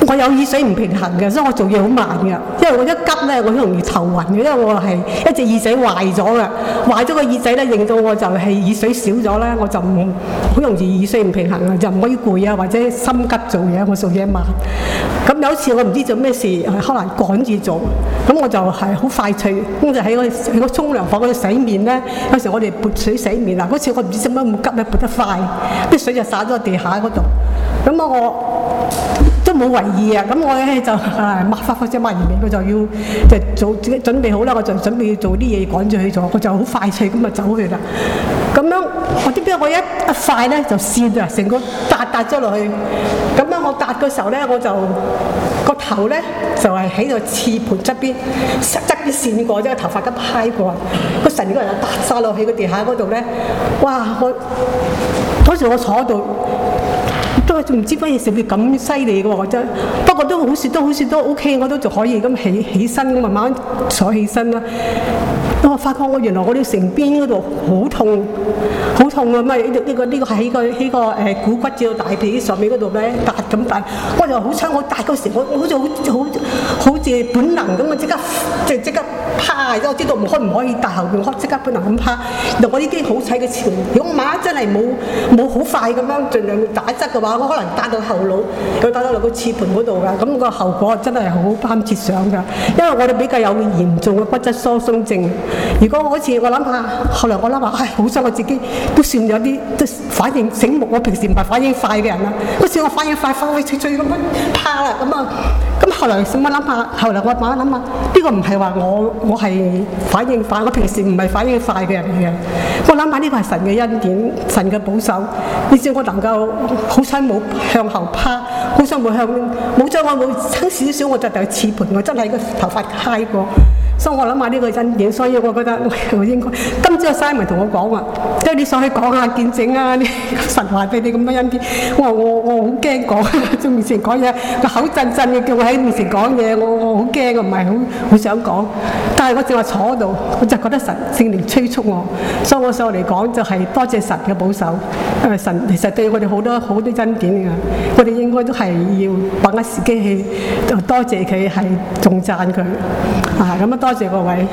我有耳水唔平衡嘅，所以我做嘢好慢嘅。因為我一急咧，我好容易頭暈嘅，因為我係一隻耳仔壞咗嘅，壞咗個耳仔咧，令到我就係耳水少咗咧，我就唔好容易耳水唔平衡啊，就唔可以攰啊，或者心急做嘢，我做嘢慢。咁有一次我唔知做咩事，可能趕住做，咁我就係好快脆，咁就喺個喺個沖涼房嗰度洗面咧。有時我哋撥水洗面啊，嗰次我唔知點解咁急咧，撥得快，啲水就灑咗喺地下嗰度。咁我都冇為意啊！咁我咧就誒抹翻嗰隻抹完面，我就要就做自己準備好啦，我就準備要做啲嘢趕住去做，我就好快脆咁就走去啦。咁樣我點知我一一快咧就跣啊，成個搭搭咗落去。咁樣我搭嘅時候咧，我就個頭咧就係喺度刺盤側邊側邊跣過，即係頭髮咁揩過，個成個人就搭晒落去個地下嗰度咧。哇！我嗰時我坐喺度。都唔知乜嘢事會咁犀利嘅喎，真。不過都好似都好似都 OK， 我都仲可以咁起起身咁慢慢坐起身啦。我發覺我原來我啲成邊嗰度好痛，好痛啊！咩呢個呢個喺個喺個誒股骨至到大髀上面嗰度咧搭咁搭，我就好想我搭嗰時我我好似好好好似本能咁啊！即刻即即刻趴，因為我知道唔可唔可以搭後邊，我即刻本能咁趴。但我已經好彩嘅潮，如果晚真係冇冇好快咁樣盡量打側嘅話，我可能打到後腦，佢打到落個刺盤嗰度㗎。咁個後果真係好擔切想㗎，因為我哋比較有嚴重嘅骨質疏鬆症。如果我好似我諗下，後來我諗下，唉，好想我自己都算有啲都反應醒目。我平時唔係反應快嘅人啦，嗰時我反應快，快快脆脆咁樣趴啦，咁啊，咁後來想乜諗下，後來我慢慢諗下，呢個唔係話我我係反應快，我平時唔係反應快嘅人嚟嘅。我諗下呢個係神嘅恩典，神嘅保守，以至我能夠好彩冇向後趴，好彩冇向冇將我冇撐少少，我就就刺盤，我真係個頭髮揩過。所以我諗下呢個恩典，所以我覺得我應該。今朝 Simon 同我講話，即係你上去講下見證啊，你神話俾你咁多恩典。我話我我好驚講喺面前講嘢，個口震震嘅，叫我喺面前講嘢，我我好驚，我唔係好好想講。但係我淨係坐喺度，我就覺得神聖靈催促我，所以我上嚟講就係多謝神嘅保守。因為神其實對我哋好多好多恩典㗎，我哋應該都係要把握時機去多謝佢，係仲讚佢啊！咁啊多謝各位。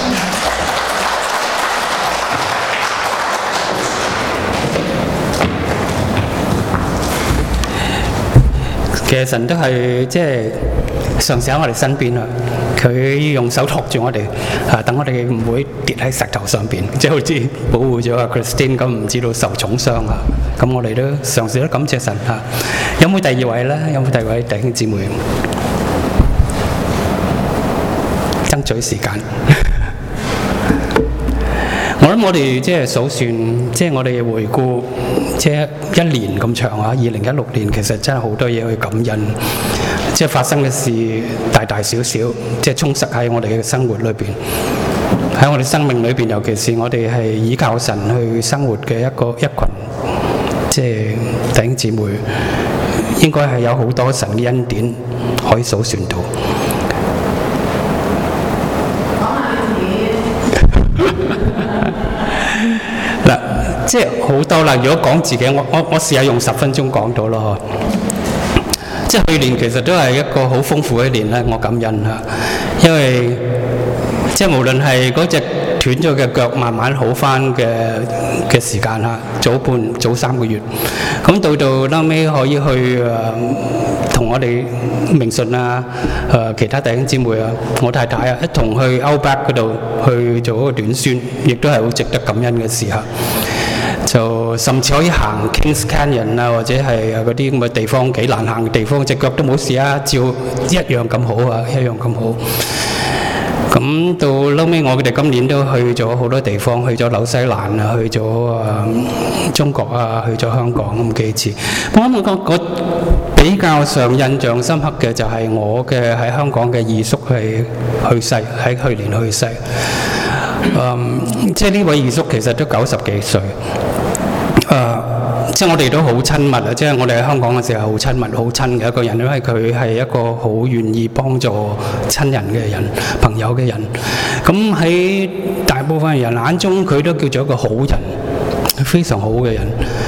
其實神都係即係常時喺我哋身邊啊，佢用手托住我哋啊，等我哋唔會跌喺石頭上邊，即係好似保護咗阿 Christine 咁，唔知道受重傷啊。咁我哋都常時都感謝神啊。有冇第二位咧？有冇第二位弟兄姊妹？爭取時間。我諗我哋即係數算，即係我哋回顧，即係一年咁長啊！二零一六年其實真係好多嘢去感恩，即係發生嘅事大大小小，即係充實喺我哋嘅生活裏邊，喺我哋生命裏邊，尤其是我哋係依靠神去生活嘅一個一群，即係弟兄姊妹，應該係有好多神嘅恩典可以數算到。嗱，即係好多啦。如果講自己，我我我試下用十分鐘講到咯。即係去年其實都係一個好豐富嘅一年咧，我感恩嚇，因為即係無論係嗰隻斷咗嘅腳慢慢好翻嘅嘅時間嚇，早半早三個月，咁到到後尾可以去誒同、呃、我哋明信啊誒、呃、其他弟兄姊妹啊，我太太啊一同去 Outback 嗰度去做一個短宣，亦都係好值得感恩嘅時刻。就甚至可以行 Kings Canyon 啊，或者係嗰啲咁嘅地方，幾難行嘅地方，隻腳都冇事啊，照一樣咁好啊，一樣咁好。咁到後尾，我哋今年都去咗好多地方，去咗紐西蘭啊，去咗啊中國啊，去咗香港咁幾次。我諗我我比較上印象深刻嘅就係我嘅喺香港嘅二叔係去世，喺去年去世。嗯，即係呢位二叔其實都九十幾歲。誒、uh, 即係我哋都好親密啊！即係我哋喺香港嘅時候好親密、好親嘅一個人，因為佢係一個好願意幫助親人嘅人、朋友嘅人。咁喺大部分人眼中，佢都叫做一個好人，非常好嘅人。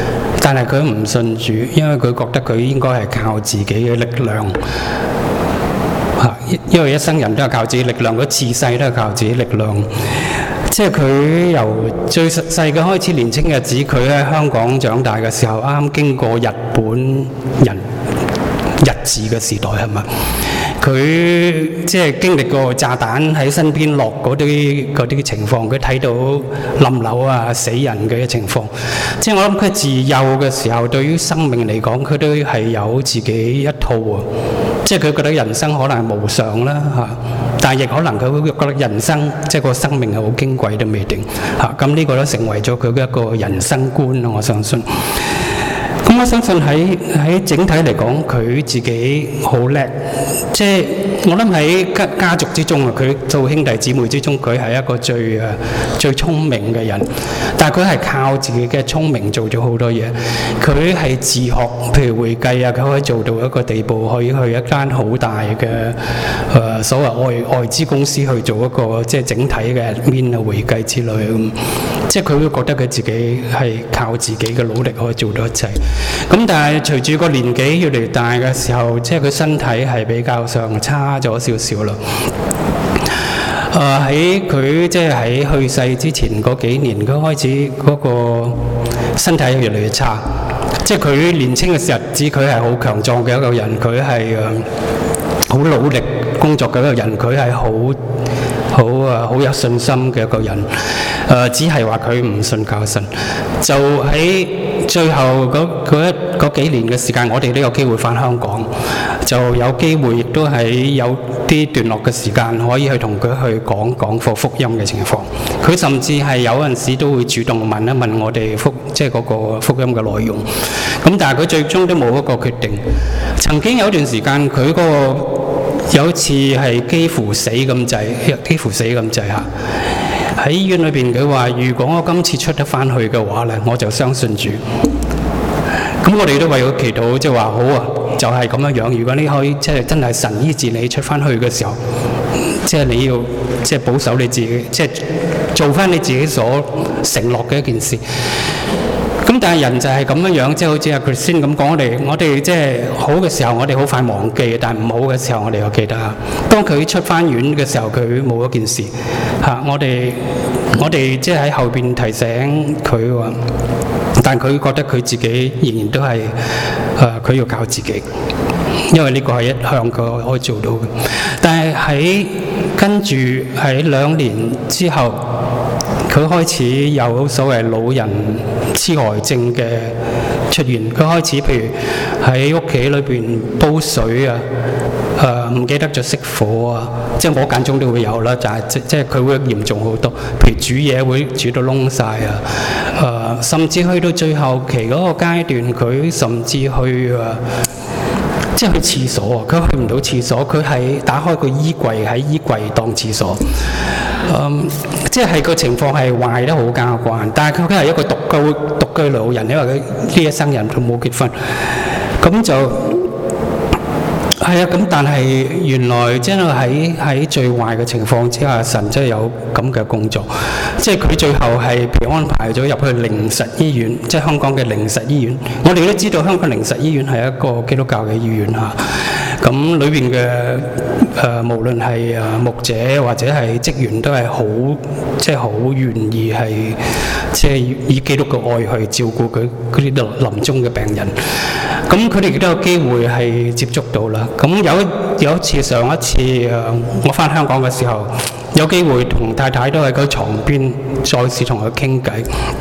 但係佢唔信主，因為佢覺得佢應該係靠自己嘅力量。嚇，因為一生人都係靠自己力量，佢自細都係靠自己力量。即係佢由最細嘅開始，年青日子，佢喺香港長大嘅時候，啱啱經過日本人日治嘅時代，係咪？佢即係經歷過炸彈喺身邊落嗰啲嗰啲情況，佢睇到冧樓啊、死人嘅情況。即係我諗佢自幼嘅時候，對於生命嚟講，佢都係有自己一套喎。即係佢覺得人生可能係無常啦嚇，但係亦可能佢會覺得人生即係個生命係好矜貴都未定嚇。咁呢個都成為咗佢嘅一個人生觀啦，我相信。咁我相信喺喺整體嚟講，佢自己好叻。即係我諗喺家家族之中啊，佢做兄弟姊妹之中，佢係一個最誒最聰明嘅人。但係佢係靠自己嘅聰明做咗好多嘢。佢係自學，譬如會計啊，佢可以做到一個地步，可以去一間好大嘅誒、呃、所謂外外資公司去做一個即係整體嘅 admin 啊、會計之類咁。即係佢會覺得佢自己係靠自己嘅努力可以做到一切。咁但係隨住個年紀越嚟越大嘅時候，即係佢身體係比較上差咗少少啦。誒喺佢即係喺去世之前嗰幾年，佢開始嗰個身體越嚟越差。即係佢年輕嘅日子，佢係好強壯嘅一個人，佢係誒好努力工作嘅一個人，佢係好好啊好有信心嘅一個人。誒、呃、只係話佢唔信靠神，就喺最後嗰嗰一嗰幾年嘅時間，我哋都有機會返香港，就有機會亦都喺有啲段落嘅時間，可以去同佢去講講課福音嘅情況。佢甚至係有陣時都會主動問一問我哋福，即係嗰個福音嘅內容。咁但係佢最終都冇一個決定。曾經有一段時間，佢嗰個有一次係幾乎死咁滯，幾乎死咁滯嚇。喺醫院裏邊，佢話：如果我今次出得翻去嘅話咧，我就相信主。咁我哋都為佢祈禱，即係話好啊，就係咁樣樣。如果你可以即係真係神醫治你出翻去嘅時候，即係你要即係保守你自己，即係做翻你自己所承諾嘅一件事。咁但係人就係咁樣樣，即係好似阿 Christine 咁講，我哋我哋即係好嘅時候，我哋好快忘記；但係唔好嘅時候，我哋又記得。當佢出翻院嘅時候，佢冇一件事嚇，我哋我哋即係喺後邊提醒佢話，但佢覺得佢自己仍然都係誒，佢要靠自己，因為呢個係一向佢可以做到嘅。但係喺跟住喺兩年之後，佢開始有所謂老人痴呆症嘅出現。佢開始譬如喺屋企裏邊煲水啊，誒、呃、唔記得咗熄火啊，即係我間中都會有啦，就係即即係佢會嚴重好多。譬如煮嘢會煮到燶晒啊，誒、呃、甚至去到最後期嗰個階段，佢甚至去誒。呃即係去廁所啊！佢去唔到廁所，佢係打開個衣櫃，喺衣櫃當廁所。嗯，即係個情況係壞得好交關。但係佢佢係一個獨居獨居老人，因為佢呢一生人佢冇結婚，咁就係啊。咁但係原來即係喺喺最壞嘅情況之下，神真係有咁嘅工作。即係佢最後係被安排咗入去靈實醫院，即係香港嘅靈實醫院。我哋都知道香港靈實醫院係一個基督教嘅醫院嚇。咁裏邊嘅誒，無論係誒牧者或者係職員都係好，即係好願意係即係以基督嘅愛去照顧佢嗰啲臨終嘅病人。咁佢哋亦都有機會係接觸到啦。咁有有一次上一次誒，我返香港嘅時候，有機會同太太都喺佢床邊再次同佢傾偈。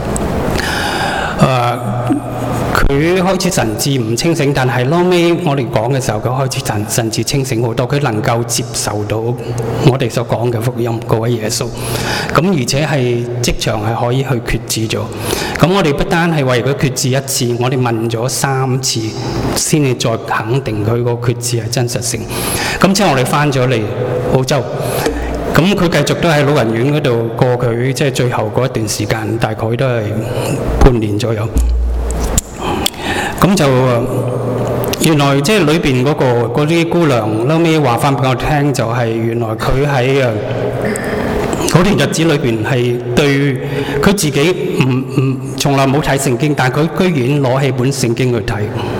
誒，佢開始神志唔清醒，但係後尾我哋講嘅時候，佢開始神神志清醒好多。佢能夠接受到我哋所講嘅福音，嗰位耶穌。咁而且係即場係可以去決志咗。咁我哋不單係為佢決志一次，我哋問咗三次，先至再肯定佢個決志係真實性。咁之後我哋翻咗嚟澳洲。咁佢繼續都喺老人院嗰度過佢即係最後嗰一段時間，大概都係半年左右。咁就原來即係裏邊嗰個嗰啲姑娘後尾話翻俾我聽，就係原來佢喺誒嗰段日子裏邊係對佢自己唔唔從來冇睇聖經，但係佢居然攞起本聖經去睇。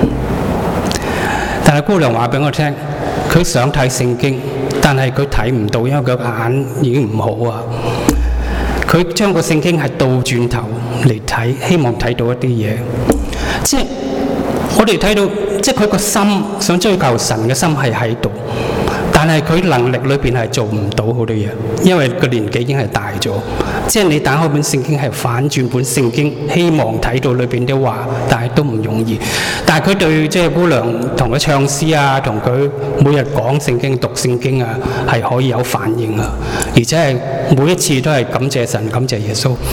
但係姑娘話俾我聽，佢想睇聖經，但係佢睇唔到，因為佢眼已經唔好啊。佢將個聖經係倒轉頭嚟睇，希望睇到一啲嘢。即係我哋睇到，即係佢個心想追求神嘅心係喺度。但係佢能力裏邊係做唔到好多嘢，因為個年紀已經係大咗。即係你打開本聖經係反轉本聖經，希望睇到裏邊啲話，但係都唔容易。但係佢對即係姑娘同佢唱詩啊，同佢每日講聖經、讀聖經啊，係可以有反應啊，而且係每一次都係感謝神、感謝耶穌。誒、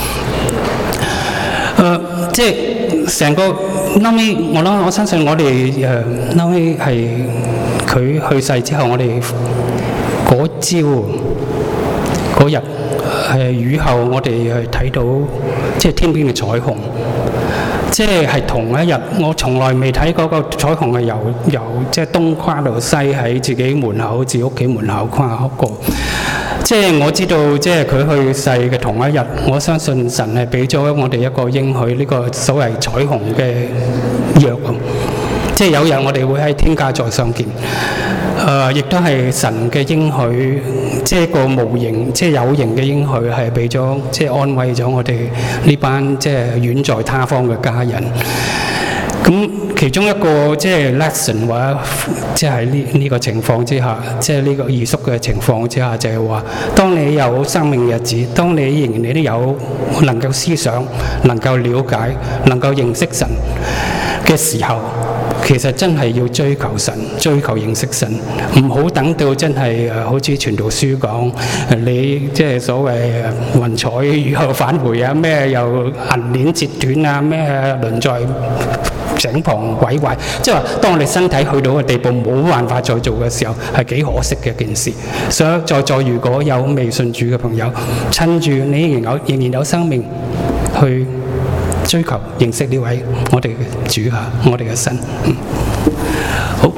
呃，即係成個後尾，我諗我相信我哋誒後尾係。佢去世之後，我哋嗰朝嗰日係雨後，我哋係睇到即係天邊嘅彩虹，即係係同一日，我從來未睇過個彩虹係由由即係東跨到西喺自己門口，自己屋企門口跨過。即係我知道，即係佢去世嘅同一日，我相信神係俾咗我哋一個應許，呢個所謂彩虹嘅約。即係有日我哋會喺天家再相見，誒、呃，亦都係神嘅應許，即係個無形、即係有形嘅應許，係俾咗即係安慰咗我哋呢班即係遠在他方嘅家人。咁其中一個即係 lesson 或者即係呢呢個情況之下，即係呢個異宿嘅情況之下，就係話，當你有生命日子，當你仍然你都有能夠思想、能夠了解、能夠認識神嘅時候，其實真係要追求神，追求認識神，唔好等到真係誒，好似傳道書講，你即係所謂雲彩雨後返回啊，咩又銀鏈折斷啊，咩輪在井旁毀壞，即係話當你身體去到嘅地步冇辦法再做嘅時候，係幾可惜嘅一件事。所以在座如果有未信主嘅朋友，趁住你仍然有仍然有生命去追求認識呢位我哋嘅主嚇，我哋嘅神。嗯，好，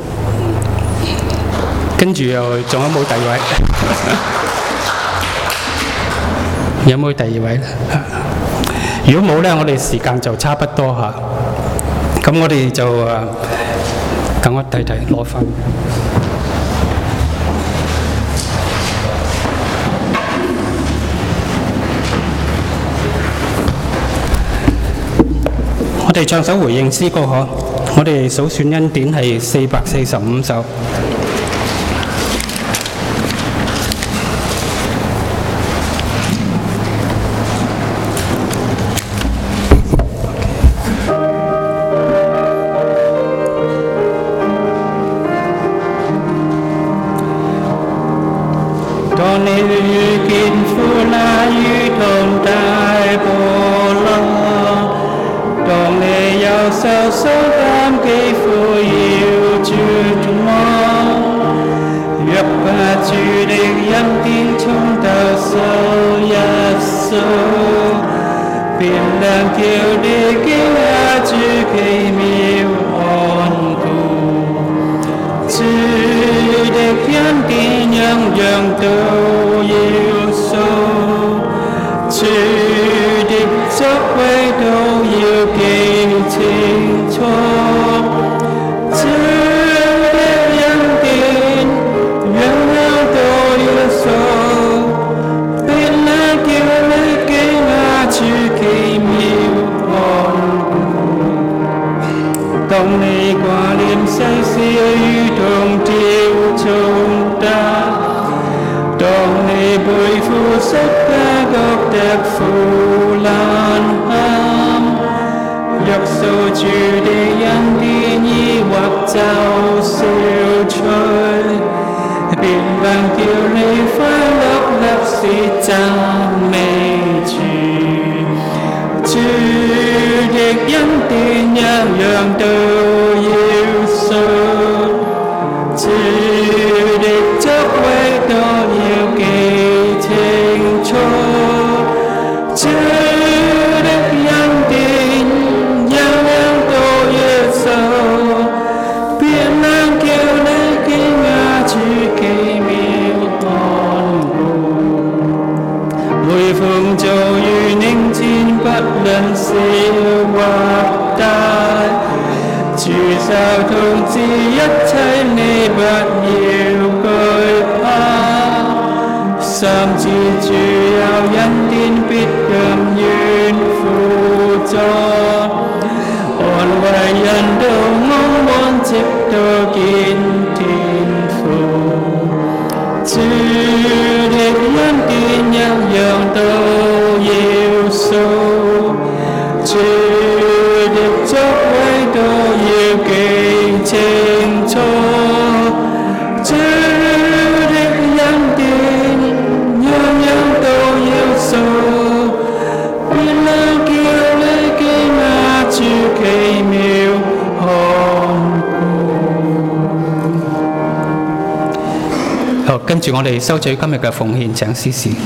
跟住又仲有冇第二位？有冇第二位咧？如果冇咧，我哋時間就差不多嚇。咁我哋就誒，等我睇睇攞翻。我哋唱首回應詩歌嗬，我哋數算恩典係四百四十五首。當你遇見苦難如同大波浪，當你有受傷感幾乎要絕望，若把主的恩典從頭數一數，便能叫你驚訝主奇妙看顧。主的恩典樣樣都要數，主的作為都要記清楚，主的恩典樣樣都要數，必能叫你驚訝主奇妙看顧。當你掛念世事如同雕重擔，當你背負十架覺得苦難堪，若數主的恩典疑惑就消除，便能叫你快樂立時讚美主。主的恩典樣樣都要數，主的作為都要記清楚，主的恩典樣樣都要數，必能叫你驚訝主奇妙看顧。 是一切你不要懼怕，甚至主有恩典必甘願輔助，安慰人到安穩直到見天父。主的恩典一樣都要數，主的作為都要記清楚，主的恩典樣樣都要數，別能叫你驚訝主奇妙看顧。好，跟住我哋收取今日嘅奉獻，請司事。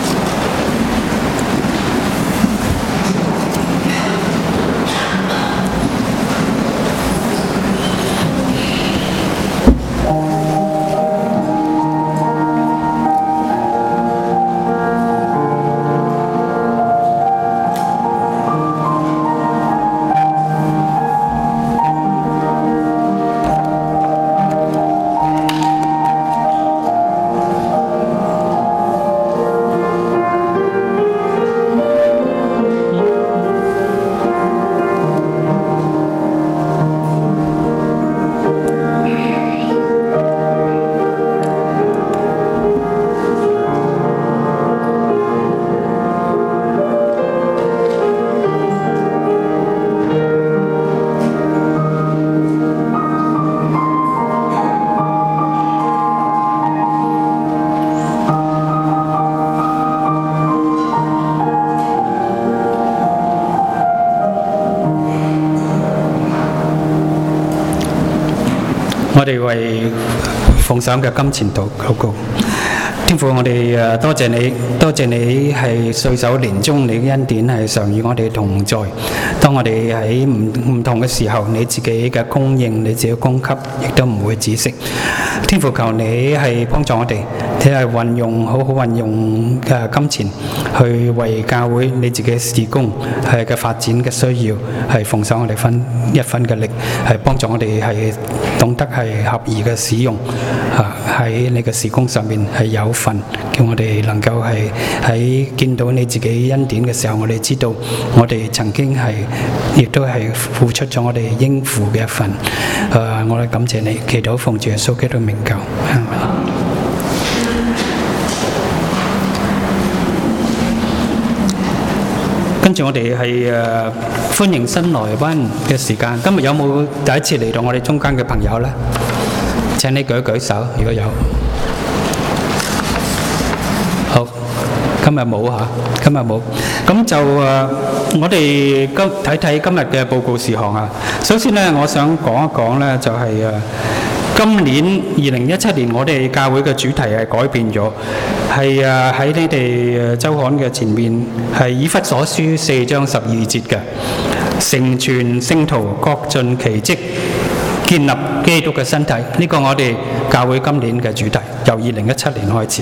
我哋為奉上嘅金錢禱告，天父，我哋誒多謝你，多謝你係歲首年終，你嘅恩典係常與我哋同在。當我哋喺唔唔同嘅時候，你自己嘅供應，你自己嘅供給，亦都唔會止息。天父，求你係幫助我哋，你係運用好好運用誒金錢去為教會你自己嘅事工係嘅發展嘅需要，係奉上我哋分一分嘅力，係幫助我哋係懂得係合宜嘅使用，啊喺你嘅事工上面係有份，叫我哋能夠係喺見到你自己恩典嘅時候，我哋知道我哋曾經係亦都係付出咗我哋應付嘅一份。誒，我哋感謝你，祈禱奉主耶穌基督名求。跟住我哋係誒歡迎新來賓嘅時間。今日有冇第一次嚟到我哋中間嘅朋友呢？請你舉一舉手，如果有。好，今日冇嚇，今日冇。咁就誒，我哋今睇睇今日嘅報告事項啊。首先呢，我想講一講呢，就係誒今年二零一七年我哋教會嘅主題係改變咗，係誒喺你哋週刊嘅前面係以弗所書四章十二節嘅，成全聖徒，各盡其職，建立基督嘅身體。呢個我哋教會今年嘅主題，由二零一七年開始。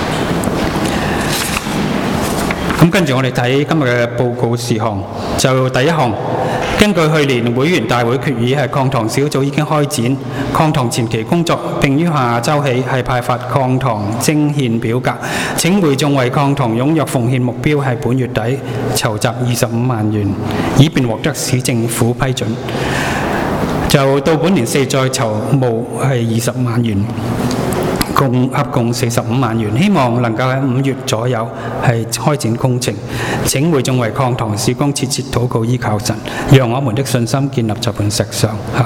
咁跟住我哋睇今日嘅報告事項，就第一項，根據去年會員大會決議，係抗糖小組已經開展抗糖前期工作，並於下週起係派發抗糖徵獻表格。請會眾為抗糖踴躍奉獻目標係本月底籌集二十五萬元，以便獲得市政府批准。就到本年四再籌募係二十萬元。共合共四十五萬元，希望能夠喺五月左右係開展工程。請會眾為抗糖事工切切禱告，依靠神，讓我們的信心建立在磐石上。嚇。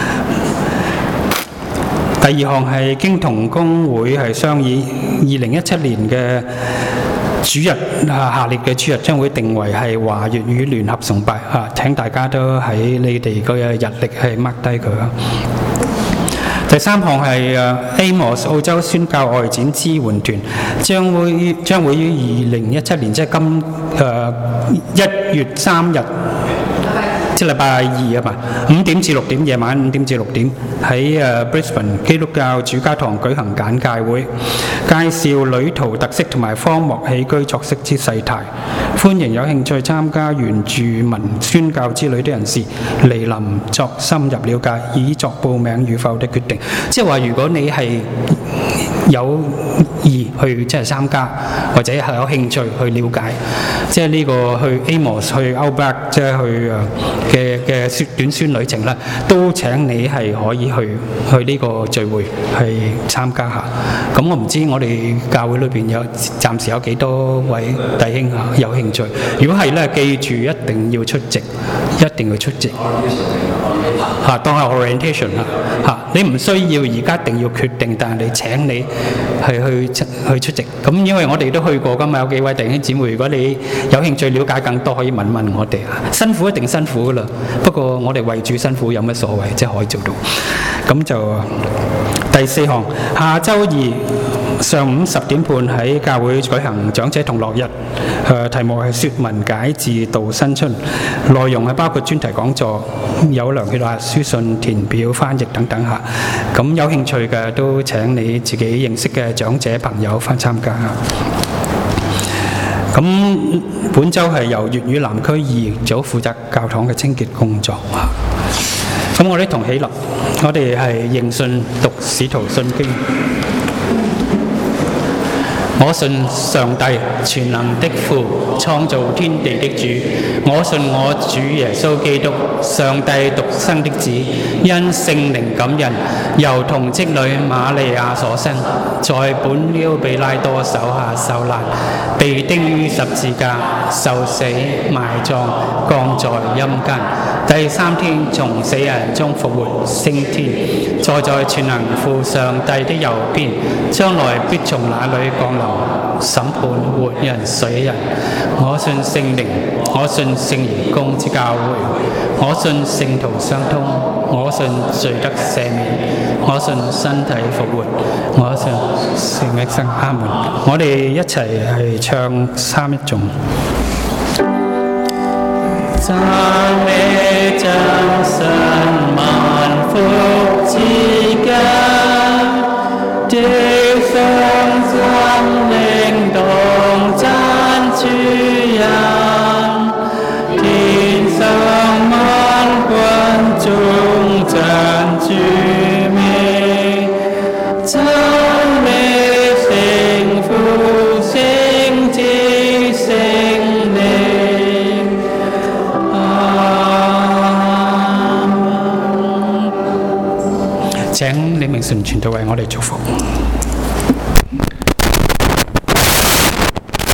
第二項係經同工會係商議，二零一七年嘅主日啊，下列嘅主日將會定為係華粵語聯合崇拜。嚇，請大家都喺你哋個日曆係 mark 低佢啊。第三項係誒 Amos 澳洲宣教外展支援團，將會將會於二零一七年即係今誒一月三日， 即係禮拜二啊嘛，五點至六點，夜晚五點至六點喺誒 Brisbane 基督教主家堂舉行簡介會，介紹旅途特色同埋荒漠起居作息之世態。歡迎有興趣參加原住民宣教之旅的人士嚟臨作深入了解，以作報名與否的決定。即係話，如果你係有意去即係參加，或者係有興趣去了解，即係呢個去 Amos 去 Outback 即係去誒嘅嘅宣短宣旅程啦，都請你係可以去去呢個聚會去參加下。咁我唔知我哋教會裏邊有暫時有幾多位弟兄啊有興趣？如果係咧，記住一定要出席，一定要出席嚇，當係 orientation 啦嚇。你唔需要而家一定要決定，但係你請你係去去出席。咁因為我哋都去過㗎嘛，有幾位弟兄姊妹，如果你有興趣了解更多，可以問問我哋啊。辛苦一定辛苦㗎啦，不過我哋為主辛苦有乜所謂？即係可以做到。咁就第四項，下週二上午十點半喺教會舉行長者同樂日，誒題目係説文解字道新春，內容係包括專題講座、有糧血壓、書信填表、翻譯等等下。咁有興趣嘅都請你自己認識嘅長者朋友翻參加。咁本週係由粵語南區二組負責教堂嘅清潔工作。咁我哋同起立，我哋係認信讀使徒信經。我信上帝全能的父，創造天地的主。我信我主耶穌基督，上帝獨生的子，因聖靈感孕，由童貞女瑪利亞所生，在本丟彼拉多手下受難，被釘於十字架，受死埋葬，降在陰間。第三天從死人中復活，升天，坐在全能父上帝的右邊，將來必從那裏降臨，審判活人死人。我信聖靈，我信聖言公之教會，我信聖徒相通，我信罪得赦免，我信身體復活，我信聖靈生。阿門。我哋一齊係唱三一頌。讚美真神萬福之家，地上真靈動讚主人，天上萬軍中讚主名，讚美聖父聖子聖靈。請李明順傳道為我哋祝福。